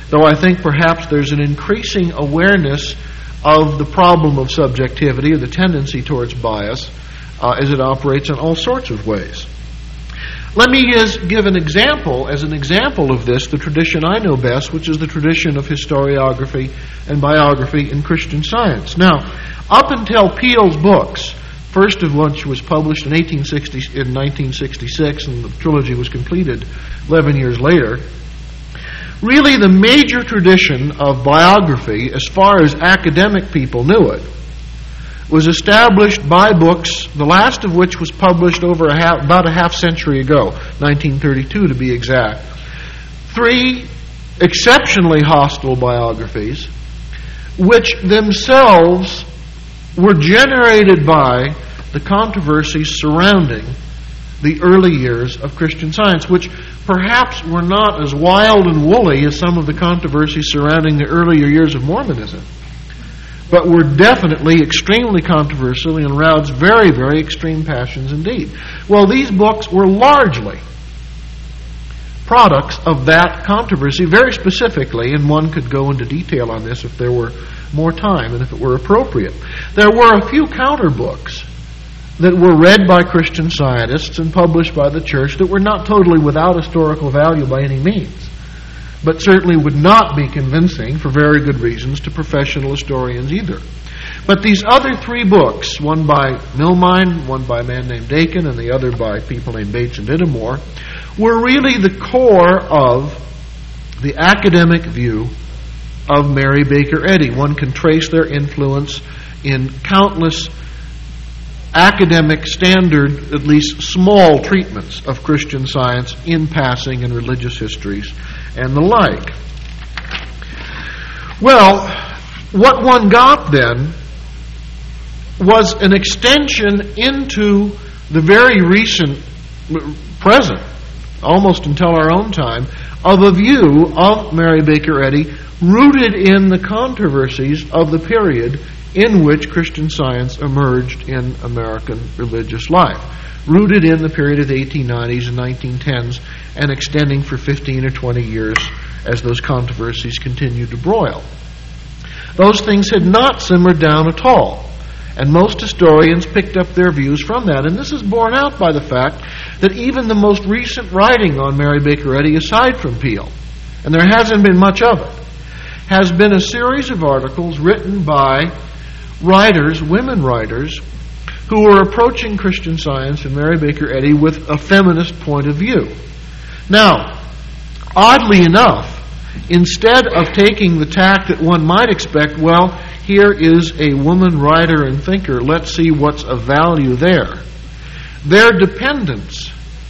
though I think perhaps there's an increasing awareness of the problem of subjectivity, or the tendency towards bias, uh, as it operates in all sorts of ways. Let me just give an example, as an example of this, the tradition I know best, which is the tradition of historiography and biography in Christian Science. Now, up until Peale's books, first of which was published in, eighteen sixty, in nineteen sixty-six, and the trilogy was completed eleven years later, really the major tradition of biography, as far as academic people knew it, was established by books, the last of which was published over a half, about a half century ago, nineteen thirty-two to be exact. Three exceptionally hostile biographies, which themselves were generated by the controversies surrounding the early years of Christian Science, which perhaps were not as wild and woolly as some of the controversies surrounding the earlier years of Mormonism, but were definitely extremely controversial and aroused very, very extreme passions indeed. Well, these books were largely products of that controversy, very specifically, and one could go into detail on this if there were more time and if it were appropriate. There were a few counter books that were read by Christian Scientists and published by the church that were not totally without historical value by any means, but certainly would not be convincing, for very good reasons, to professional historians either. But these other three books, one by Milmine, one by a man named Dakin, and the other by people named Bates and Dittemore, were really the core of the academic view of Mary Baker Eddy. One can trace their influence in countless academic standard, at least small treatments of Christian Science in passing and religious histories and the like. Well, what one got then was an extension into the very recent present, almost until our own time, of a view of Mary Baker Eddy rooted in the controversies of the period in which Christian Science emerged in American religious life, rooted in the period of the eighteen nineties and nineteen tens and extending for fifteen or twenty years as those controversies continued to broil. Those things had not simmered down at all, and most historians picked up their views from that. And this is borne out by the fact that even the most recent writing on Mary Baker Eddy, aside from Peale, and there hasn't been much of it, has been a series of articles written by writers, women writers, who were approaching Christian Science and Mary Baker Eddy with a feminist point of view. Now, oddly enough, instead of taking the tack that one might expect, well, here is a woman writer and thinker, let's see what's of value there, their dependence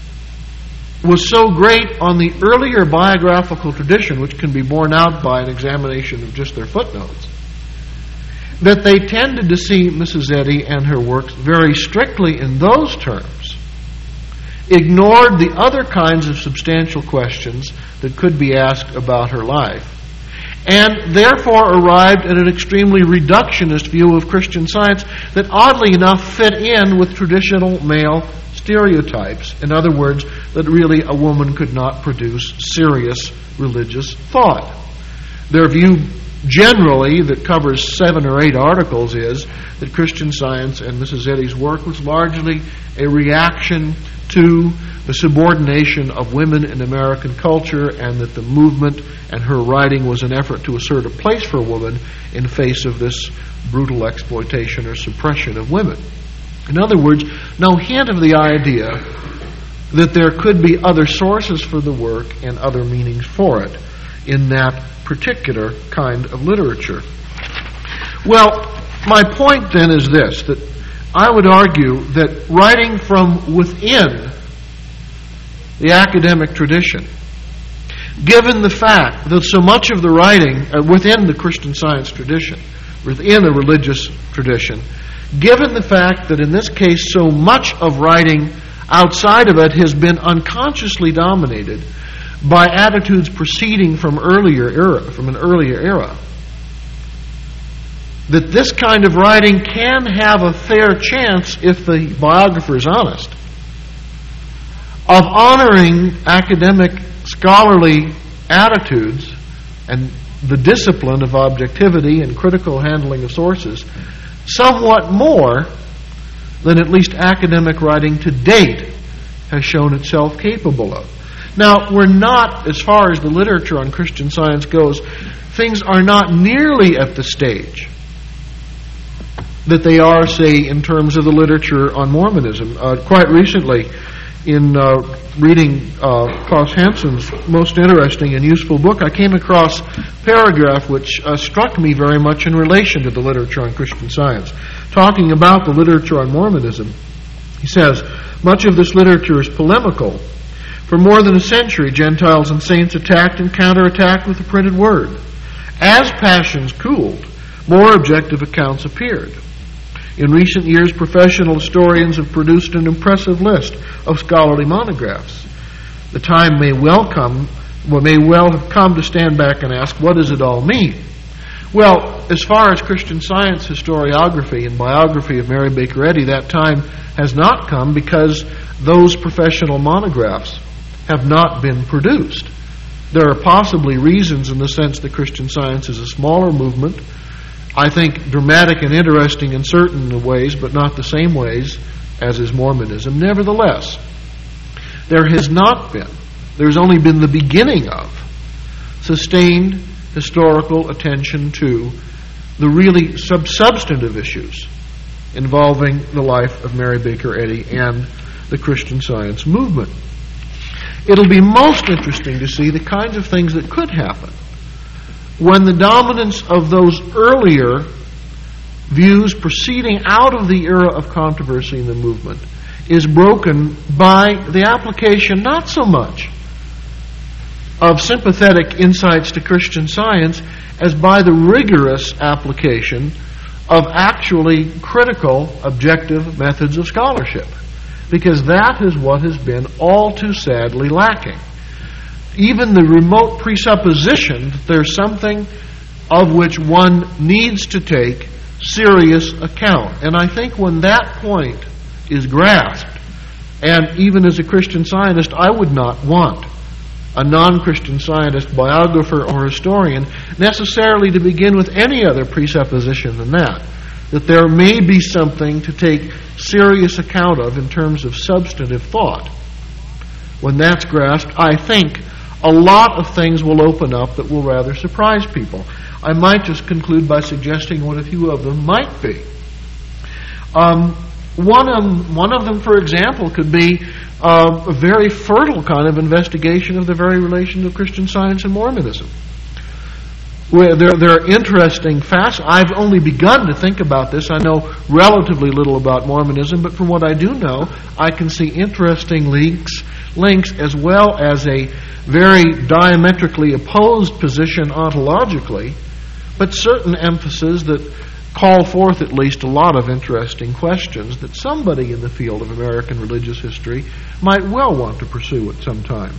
was so great on the earlier biographical tradition, which can be borne out by an examination of just their footnotes, that they tended to see Missus Eddy and her works very strictly in those terms, ignored the other kinds of substantial questions that could be asked about her life, and therefore arrived at an extremely reductionist view of Christian Science that oddly enough fit in with traditional male stereotypes. In other words, that really a woman could not produce serious religious thought. Their view generally, that covers seven or eight articles, is that Christian Science and Missus Eddy's work was largely a reaction to the subordination of women in American culture, and that the movement and her writing was an effort to assert a place for women in face of this brutal exploitation or suppression of women. In other words, no hint of the idea that there could be other sources for the work and other meanings for it in that particular kind of literature. Well, my point then is this, that I would argue that writing from within the academic tradition, given the fact that so much of the writing uh, within the Christian Science tradition, within a religious tradition, given the fact that in this case so much of writing outside of it has been unconsciously dominated by attitudes proceeding from earlier era, from an earlier era, that this kind of writing can have a fair chance, if the biographer is honest, of honoring academic scholarly attitudes and the discipline of objectivity and critical handling of sources somewhat more than at least academic writing to date has shown itself capable of. Now, we're not, as far as the literature on Christian Science goes, things are not nearly at the stage that they are, say, in terms of the literature on Mormonism. Uh, quite recently, in uh, reading uh, Klaus Hansen's most interesting and useful book, I came across a paragraph which uh, struck me very much in relation to the literature on Christian Science. Talking about the literature on Mormonism, he says, much of this literature is polemical. For more than a century, Gentiles and saints attacked and counterattacked with the printed word. As passions cooled, more objective accounts appeared. In recent years, professional historians have produced an impressive list of scholarly monographs. The time may well come, well, may well have come to stand back and ask, what does it all mean? Well, as far as Christian Science historiography and biography of Mary Baker Eddy, that time has not come because those professional monographs have not been produced. There are possibly reasons in the sense that Christian Science is a smaller movement, I think dramatic and interesting in certain ways, but not the same ways as is Mormonism. Nevertheless, there has not been, there's only been the beginning of, sustained historical attention to the really sub- substantive issues involving the life of Mary Baker Eddy and the Christian Science movement. It'll be most interesting to see the kinds of things that could happen when the dominance of those earlier views proceeding out of the era of controversy in the movement is broken by the application not so much of sympathetic insights to Christian Science as by the rigorous application of actually critical, objective methods of scholarship. Because that is what has been all too sadly lacking. Even the remote presupposition that there's something of which one needs to take serious account. And I think when that point is grasped, and even as a Christian Scientist, I would not want a non-Christian Scientist, biographer, or historian necessarily to begin with any other presupposition than that, that there may be something to take serious account of in terms of substantive thought. When that's grasped, I think a lot of things will open up that will rather surprise people. I might just conclude by suggesting what a few of them might be. Um, one, of, one of them, for example, could be uh, a very fertile kind of investigation of the very relation of Christian Science and Mormonism. Where there, there are interesting facts. I've only begun to think about this. I know relatively little about Mormonism, but from what I do know, I can see interesting links, links as well as a very diametrically opposed position ontologically, but certain emphases that call forth at least a lot of interesting questions that somebody in the field of American religious history might well want to pursue at some time.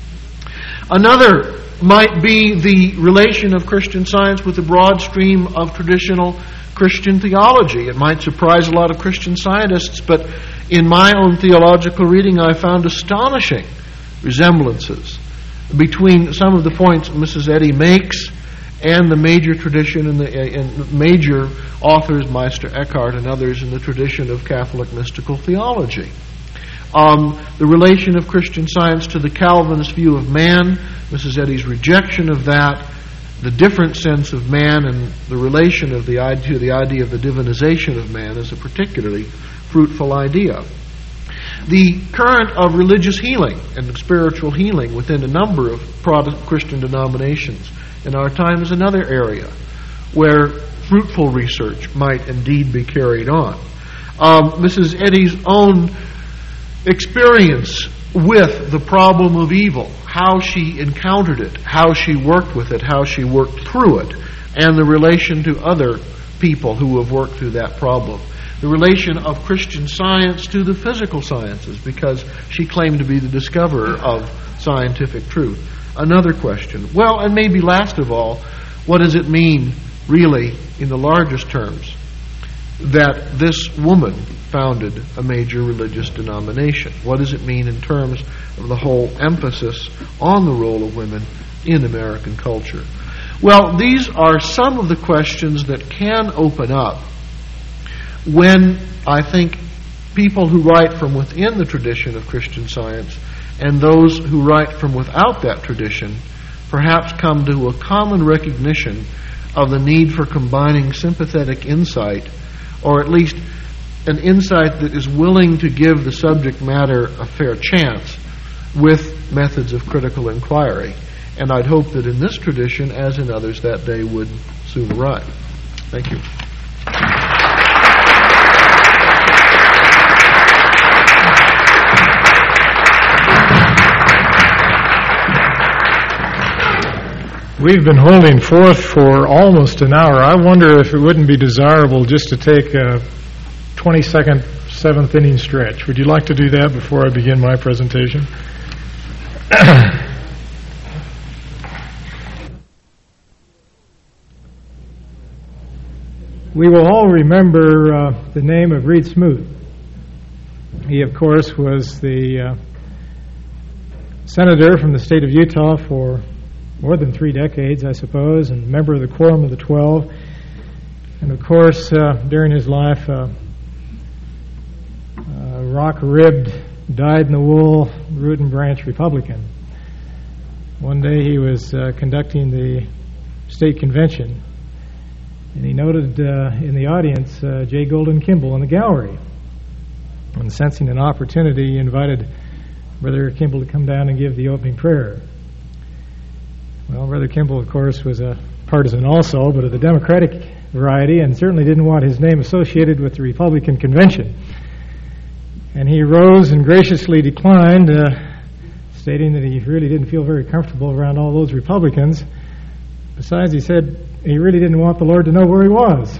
Another might be the relation of Christian Science with the broad stream of traditional Christian theology. It might surprise a lot of Christian Scientists, but in my own theological reading I found astonishing resemblances between some of the points Missus Eddy makes and the major tradition and the and major authors, Meister Eckhart and others, in the tradition of Catholic mystical theology. Um, the relation of Christian Science to the Calvinist view of man, Missus Eddy's rejection of that, the different sense of man, and the relation of the idea to the idea of the divinization of man is a particularly fruitful idea. The current of religious healing and spiritual healing within a number of Protestant Christian denominations in our time is another area where fruitful research might indeed be carried on. Um, Missus Eddy's own experience with the problem of evil, how she encountered it, how she worked with it, how she worked through it, and the relation to other people who have worked through that problem. The relation of Christian Science to the physical sciences, because she claimed to be the discoverer of scientific truth. Another question. Well, and maybe last of all, what does it mean, really, in the largest terms, that this woman founded a major religious denomination? What does it mean in terms of the whole emphasis on the role of women in American culture? Well, these are some of the questions that can open up when I think people who write from within the tradition of Christian Science and those who write from without that tradition perhaps come to a common recognition of the need for combining sympathetic insight, or at least an insight that is willing to give the subject matter a fair chance, with methods of critical inquiry. And I'd hope that in this tradition, as in others, that day would soon arrive. Thank you. We've been holding forth for almost an hour. I wonder if it wouldn't be desirable just to take a twenty-second seventh inning stretch. Would you like to do that before I begin my presentation? We will all remember uh, the name of Reed Smoot. He, of course, was the uh, senator from the state of Utah for more than three decades, I suppose, and member of the Quorum of the Twelve. And, of course, uh, during his life, uh, uh, rock-ribbed, dyed-in-the-wool, root-and-branch Republican. One day he was uh, conducting the state convention, and he noted uh, in the audience uh, J. Golden Kimball in the gallery. And sensing an opportunity, he invited Brother Kimball to come down and give the opening prayer. Well, Brother Kimball, of course, was a partisan also, but of the Democratic variety, and certainly didn't want his name associated with the Republican convention. And he rose and graciously declined, uh, stating that he really didn't feel very comfortable around all those Republicans. Besides, he said he really didn't want the Lord to know where he was.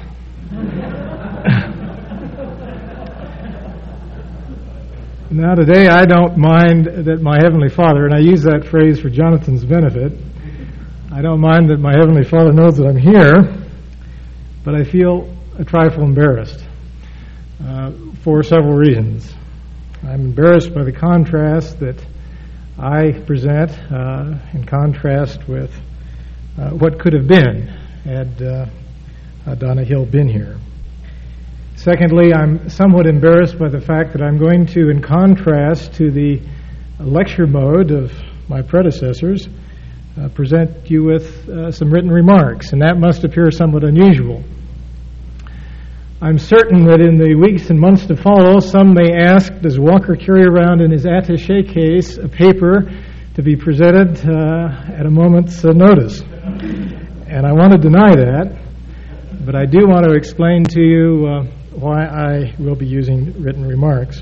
Now, today, I don't mind that my Heavenly Father, and I use that phrase for Jonathan's benefit, I don't mind that my Heavenly Father knows that I'm here, but I feel a trifle embarrassed uh, for several reasons. I'm embarrassed by the contrast that I present uh, in contrast with uh, what could have been had uh, uh, Donna Hill been here. Secondly, I'm somewhat embarrassed by the fact that I'm going to, in contrast to the lecture mode of my predecessors, uh, present you with uh, some written remarks, and that must appear somewhat unusual. I'm certain that in the weeks and months to follow, some may ask, does Walker carry around in his attaché case a paper to be presented uh, at a moment's uh, notice? And I want to deny that, but I do want to explain to you uh, why I will be using written remarks.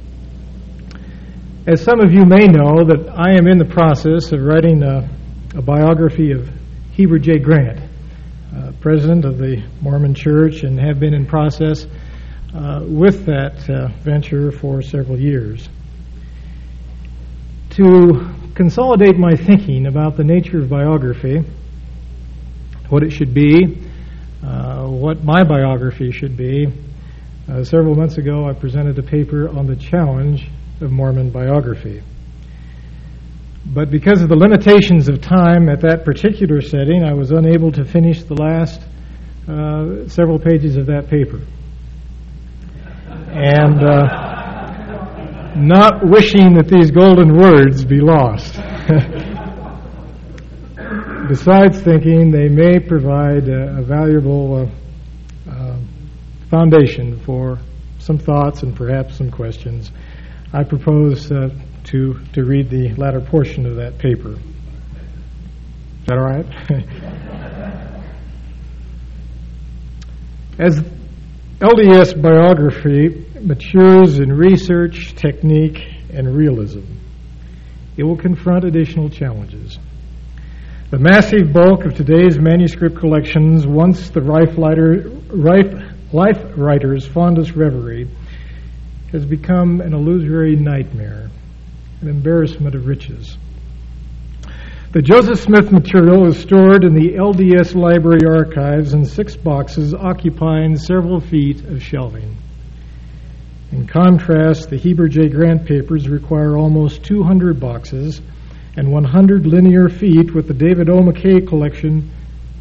As some of you may know, that I am in the process of writing a, a biography of Heber J. Grant, uh, president of the Mormon Church, and have been in process uh, with that uh, venture for several years. To consolidate my thinking about the nature of biography, what it should be, uh, what my biography should be, Uh, several months ago, I presented a paper on the challenge of Mormon biography. But because of the limitations of time at that particular setting, I was unable to finish the last uh, several pages of that paper. And uh, not wishing that these golden words be lost. Besides thinking they may provide a, a valuable uh, uh, foundation for some thoughts and perhaps some questions, I propose uh, to to read the latter portion of that paper. Is that all right? As L D S biography matures in research, technique, and realism, it will confront additional challenges. The massive bulk of today's manuscript collections, once the Rife lighter, Rife Life writer's fondest reverie, has become an illusory nightmare, an embarrassment of riches. The Joseph Smith material is stored in the L D S library archives in six boxes occupying several feet of shelving. In contrast, the Heber J. Grant papers require almost two hundred boxes and one hundred linear feet, with the David O. McKay collection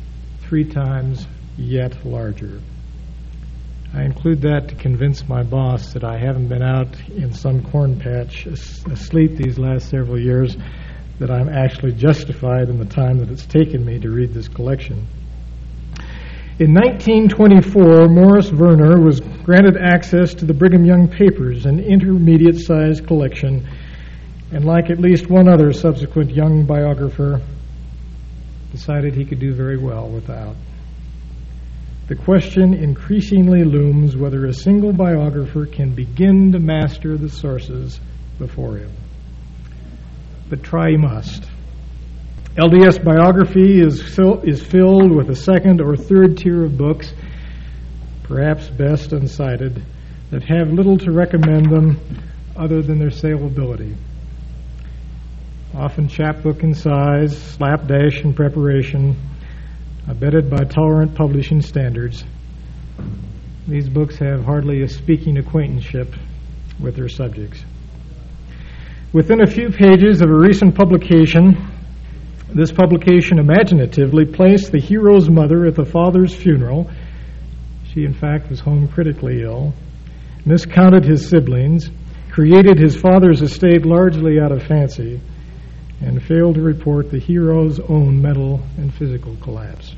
three times yet larger. I include that to convince my boss that I haven't been out in some corn patch asleep these last several years, that I'm actually justified in the time that it's taken me to read this collection. In nineteen twenty-four, Morris Werner was granted access to the Brigham Young Papers, an intermediate-sized collection, and like at least one other subsequent Young biographer, decided he could do very well without. The question increasingly looms whether a single biographer can begin to master the sources before him. But try he must. L D S biography is, fill, is filled with a second or third tier of books, perhaps best unsighted, that have little to recommend them other than their saleability. Often chapbook in size, slapdash in preparation, abetted by tolerant publishing standards, these books have hardly a speaking acquaintanceship with their subjects. Within a few pages of a recent publication, this publication imaginatively placed the hero's mother at the father's funeral. She, in fact, was home critically ill, miscounted his siblings, created his father's estate largely out of fancy, and failed to report the hero's own mental and physical collapse.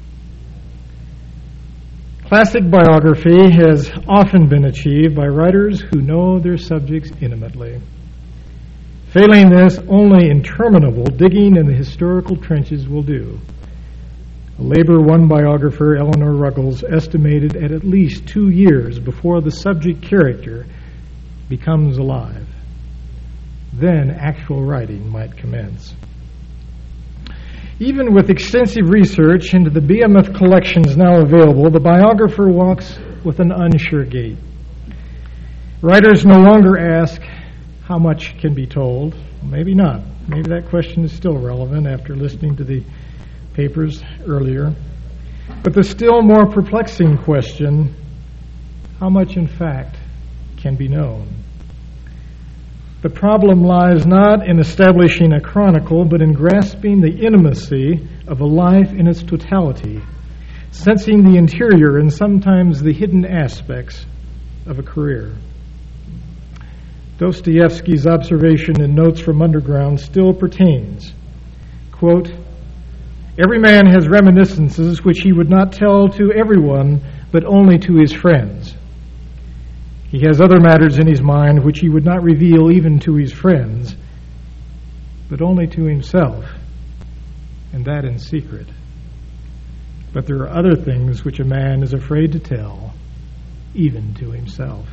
Classic biography has often been achieved by writers who know their subjects intimately. Failing this, only interminable digging in the historical trenches will do. A Labor One biographer, Eleanor Ruggles, estimated at at least two years before the subject character becomes alive. Then actual writing might commence. Even with extensive research into the behemoth collections now available, the biographer walks with an unsure gait. Writers no longer ask, how much can be told? Maybe not. Maybe that question is still relevant after listening to the papers earlier. But the still more perplexing question, how much in fact can be known? The problem lies not in establishing a chronicle, but in grasping the intimacy of a life in its totality, sensing the interior and sometimes the hidden aspects of a career. Dostoevsky's observation in Notes from Underground still pertains. Quote, "Every man has reminiscences which he would not tell to everyone, but only to his friends. He has other matters in his mind which he would not reveal even to his friends, but only to himself, and that in secret. But there are other things which a man is afraid to tell, even to himself."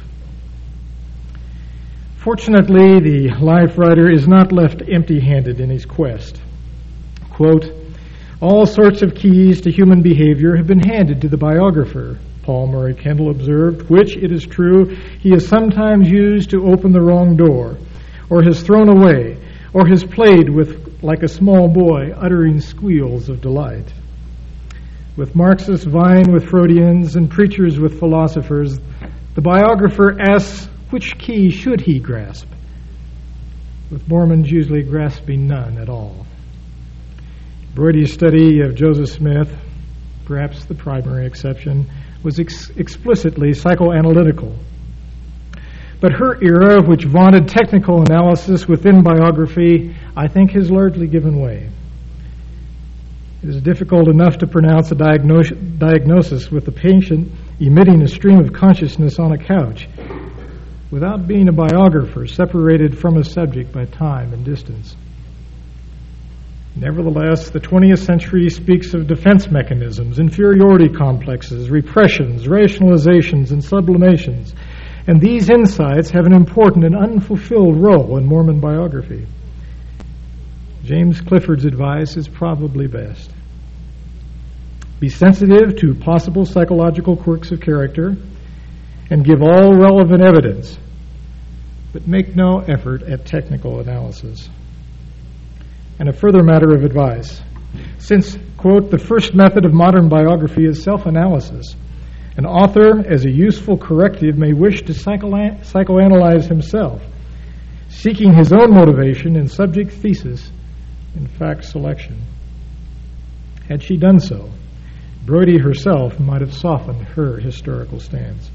Fortunately, the life writer is not left empty-handed in his quest. Quote, "All sorts of keys to human behavior have been handed to the biographer," Paul Murray Kendall observed, "which, it is true, he has sometimes used to open the wrong door, or has thrown away, or has played with like a small boy, uttering squeals of delight. With Marxists vying with Freudians and preachers with philosophers, the biographer asks which key should he grasp, with Mormons usually grasping none at all. Broidy's study of Joseph Smith, perhaps the primary exception, was ex- explicitly psychoanalytical. But her era, which vaunted technical analysis within biography, I think has largely given way. It is difficult enough to pronounce a diagnos- diagnosis with the patient emitting a stream of consciousness on a couch without being a biographer separated from a subject by time and distance. Nevertheless, the twentieth century speaks of defense mechanisms, inferiority complexes, repressions, rationalizations, and sublimations, and these insights have an important and unfulfilled role in Mormon biography. James Clifford's advice is probably best. Be sensitive to possible psychological quirks of character and give all relevant evidence, but make no effort at technical analysis. And a further matter of advice. Since, quote, the first method of modern biography is self-analysis, an author, as a useful corrective, may wish to psycho- psychoanalyze himself, seeking his own motivation in subject thesis and fact selection. Had she done so, Brodie herself might have softened her historical stance.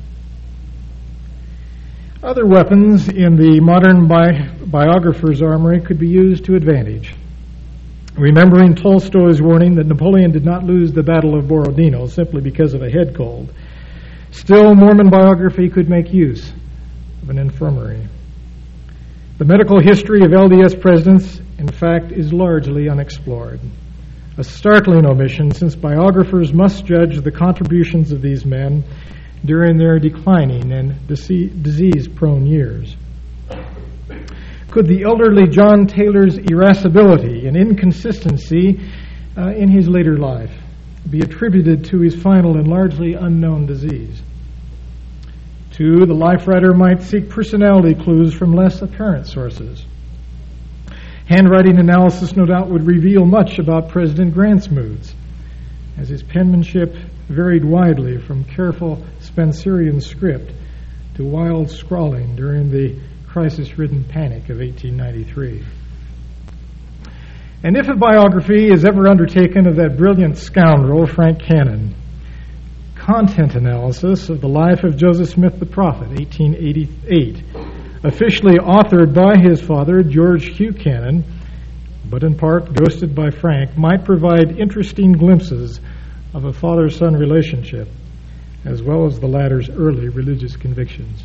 Other weapons in the modern bi- biographer's armory could be used to advantage. Remembering Tolstoy's warning that Napoleon did not lose the Battle of Borodino simply because of a head cold, still Mormon biography could make use of an infirmary. The medical history of L D S presidents, in fact, is largely unexplored. A startling omission, since biographers must judge the contributions of these men during their declining and disease-prone years. Could the elderly John Taylor's irascibility and inconsistency uh, in his later life be attributed to his final and largely unknown disease? Two, the life writer might seek personality clues from less apparent sources. Handwriting analysis no doubt would reveal much about President Grant's moods, as his penmanship varied widely from careful Spencerian script to wild scrawling during the crisis-ridden panic of eighteen ninety-three. And if a biography is ever undertaken of that brilliant scoundrel, Frank Cannon, content analysis of the life of Joseph Smith the Prophet, eighteen eighty-eight, officially authored by his father, George Hugh Cannon, but in part ghosted by Frank, might provide interesting glimpses of a father-son relationship, as well as the latter's early religious convictions.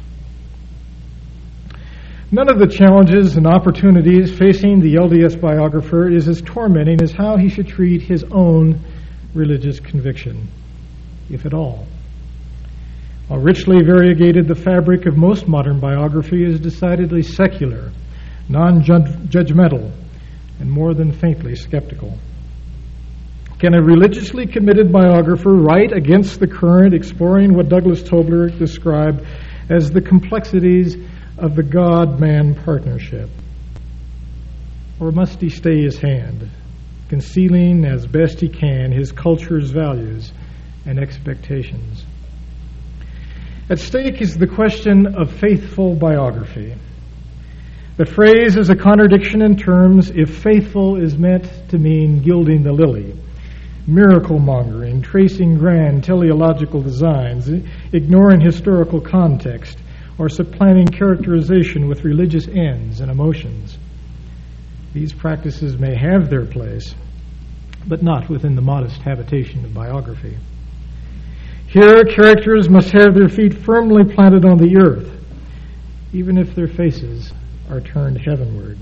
None of the challenges and opportunities facing the L D S biographer is as tormenting as how he should treat his own religious conviction, if at all. While richly variegated, the fabric of most modern biography is decidedly secular, non-judgmental, and more than faintly skeptical. Can a religiously committed biographer write against the current, exploring what Douglas Tobler described as the complexities of the God-man partnership? Or must he stay his hand, concealing as best he can his culture's values and expectations? At stake is the question of faithful biography. The phrase is a contradiction in terms if faithful is meant to mean gilding the lily, miracle-mongering, tracing grand teleological designs, ignoring historical context, or supplanting characterization with religious ends and emotions. These practices may have their place, but not within the modest habitation of biography. Here, characters must have their feet firmly planted on the earth, even if their faces are turned heavenward.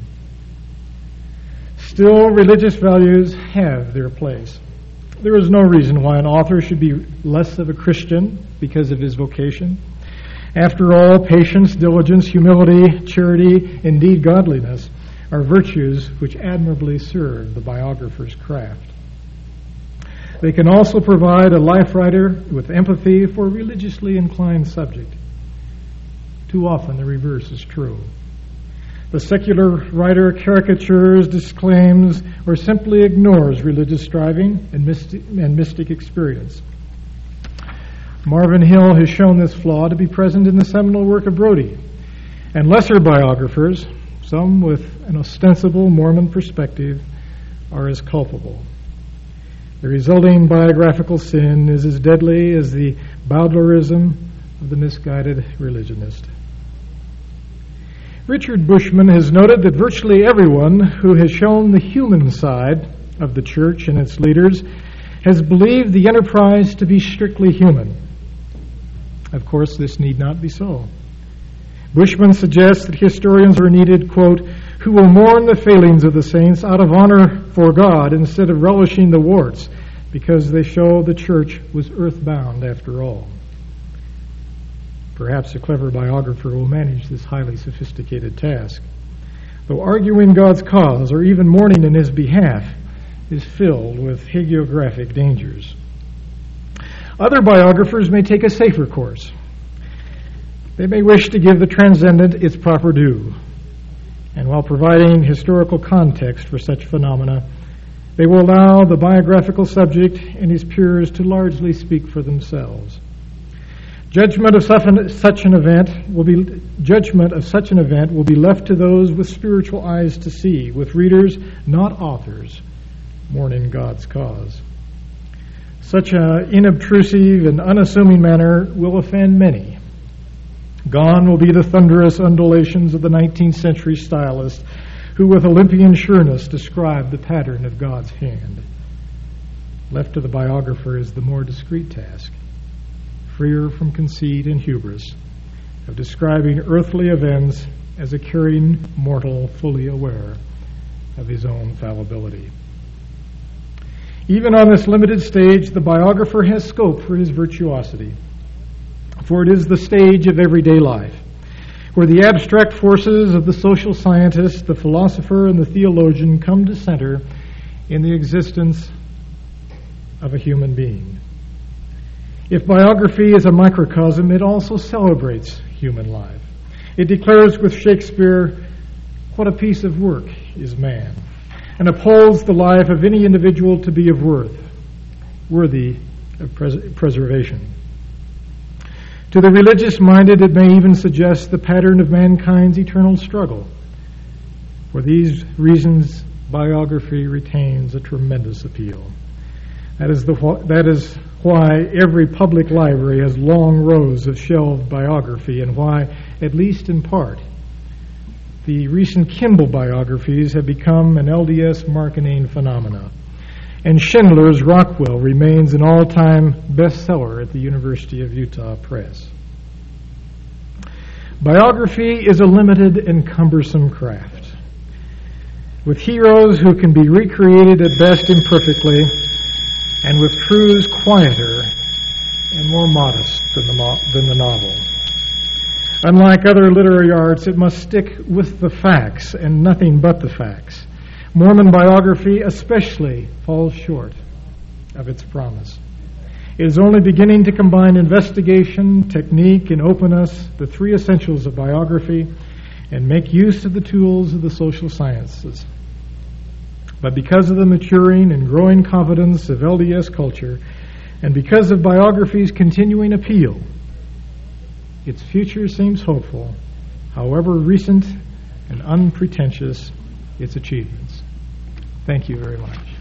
Still, religious values have their place. There is no reason why an author should be less of a Christian because of his vocation. After all, patience, diligence, humility, charity, indeed godliness, are virtues which admirably serve the biographer's craft. They can also provide a life writer with empathy for a religiously inclined subject. Too often the reverse is true. The secular writer caricatures, disclaims, or simply ignores religious striving and mystic, and mystic experience. Marvin Hill has shown this flaw to be present in the seminal work of Brodie, and lesser biographers, some with an ostensible Mormon perspective, are as culpable. The resulting biographical sin is as deadly as the Bowdlerism of the misguided religionist. Richard Bushman has noted that virtually everyone who has shown the human side of the church and its leaders has believed the enterprise to be strictly human. Of course, this need not be so. Bushman suggests that historians are needed, quote, who will mourn the failings of the saints out of honor for God instead of relishing the warts, because they show the church was earthbound after all. Perhaps a clever biographer will manage this highly sophisticated task, though arguing God's cause or even mourning in his behalf is filled with hagiographic dangers. Other biographers may take a safer course. They may wish to give the transcendent its proper due, and while providing historical context for such phenomena, they will allow the biographical subject and his peers to largely speak for themselves. Judgment of such an event will be judgment of such an event will be left to those with spiritual eyes to see, with readers, not authors, mourning God's cause. Such an inobtrusive and unassuming manner will offend many. Gone will be the thunderous undulations of the nineteenth century stylist who with Olympian sureness described the pattern of God's hand. Left to the biographer is the more discreet task, freer from conceit and hubris, of describing earthly events as a caring mortal fully aware of his own fallibility. Even on this limited stage, the biographer has scope for his virtuosity, for it is the stage of everyday life, where the abstract forces of the social scientist, the philosopher, and the theologian come to center in the existence of a human being. If biography is a microcosm, it also celebrates human life. It declares with Shakespeare, "What a piece of work is man," and upholds the life of any individual to be of worth, worthy of pres- preservation. To the religious-minded, it may even suggest the pattern of mankind's eternal struggle. For these reasons, biography retains a tremendous appeal. That is, the, that is why every public library has long rows of shelved biography, and why, at least in part, the recent Kimball biographies have become an L D S marketing phenomena. And Schindler's Rockwell remains an all-time bestseller at the University of Utah Press. Biography is a limited and cumbersome craft, with heroes who can be recreated at best imperfectly, and with truths quieter and more modest than the, mo- than the novel. Unlike other literary arts, it must stick with the facts and nothing but the facts. Mormon biography especially falls short of its promise. It is only beginning to combine investigation, technique, and openness, the three essentials of biography, and make use of the tools of the social sciences. But because of the maturing and growing confidence of L D S culture, and because of biography's continuing appeal, its future seems hopeful, however recent and unpretentious its achievements. Thank you very much.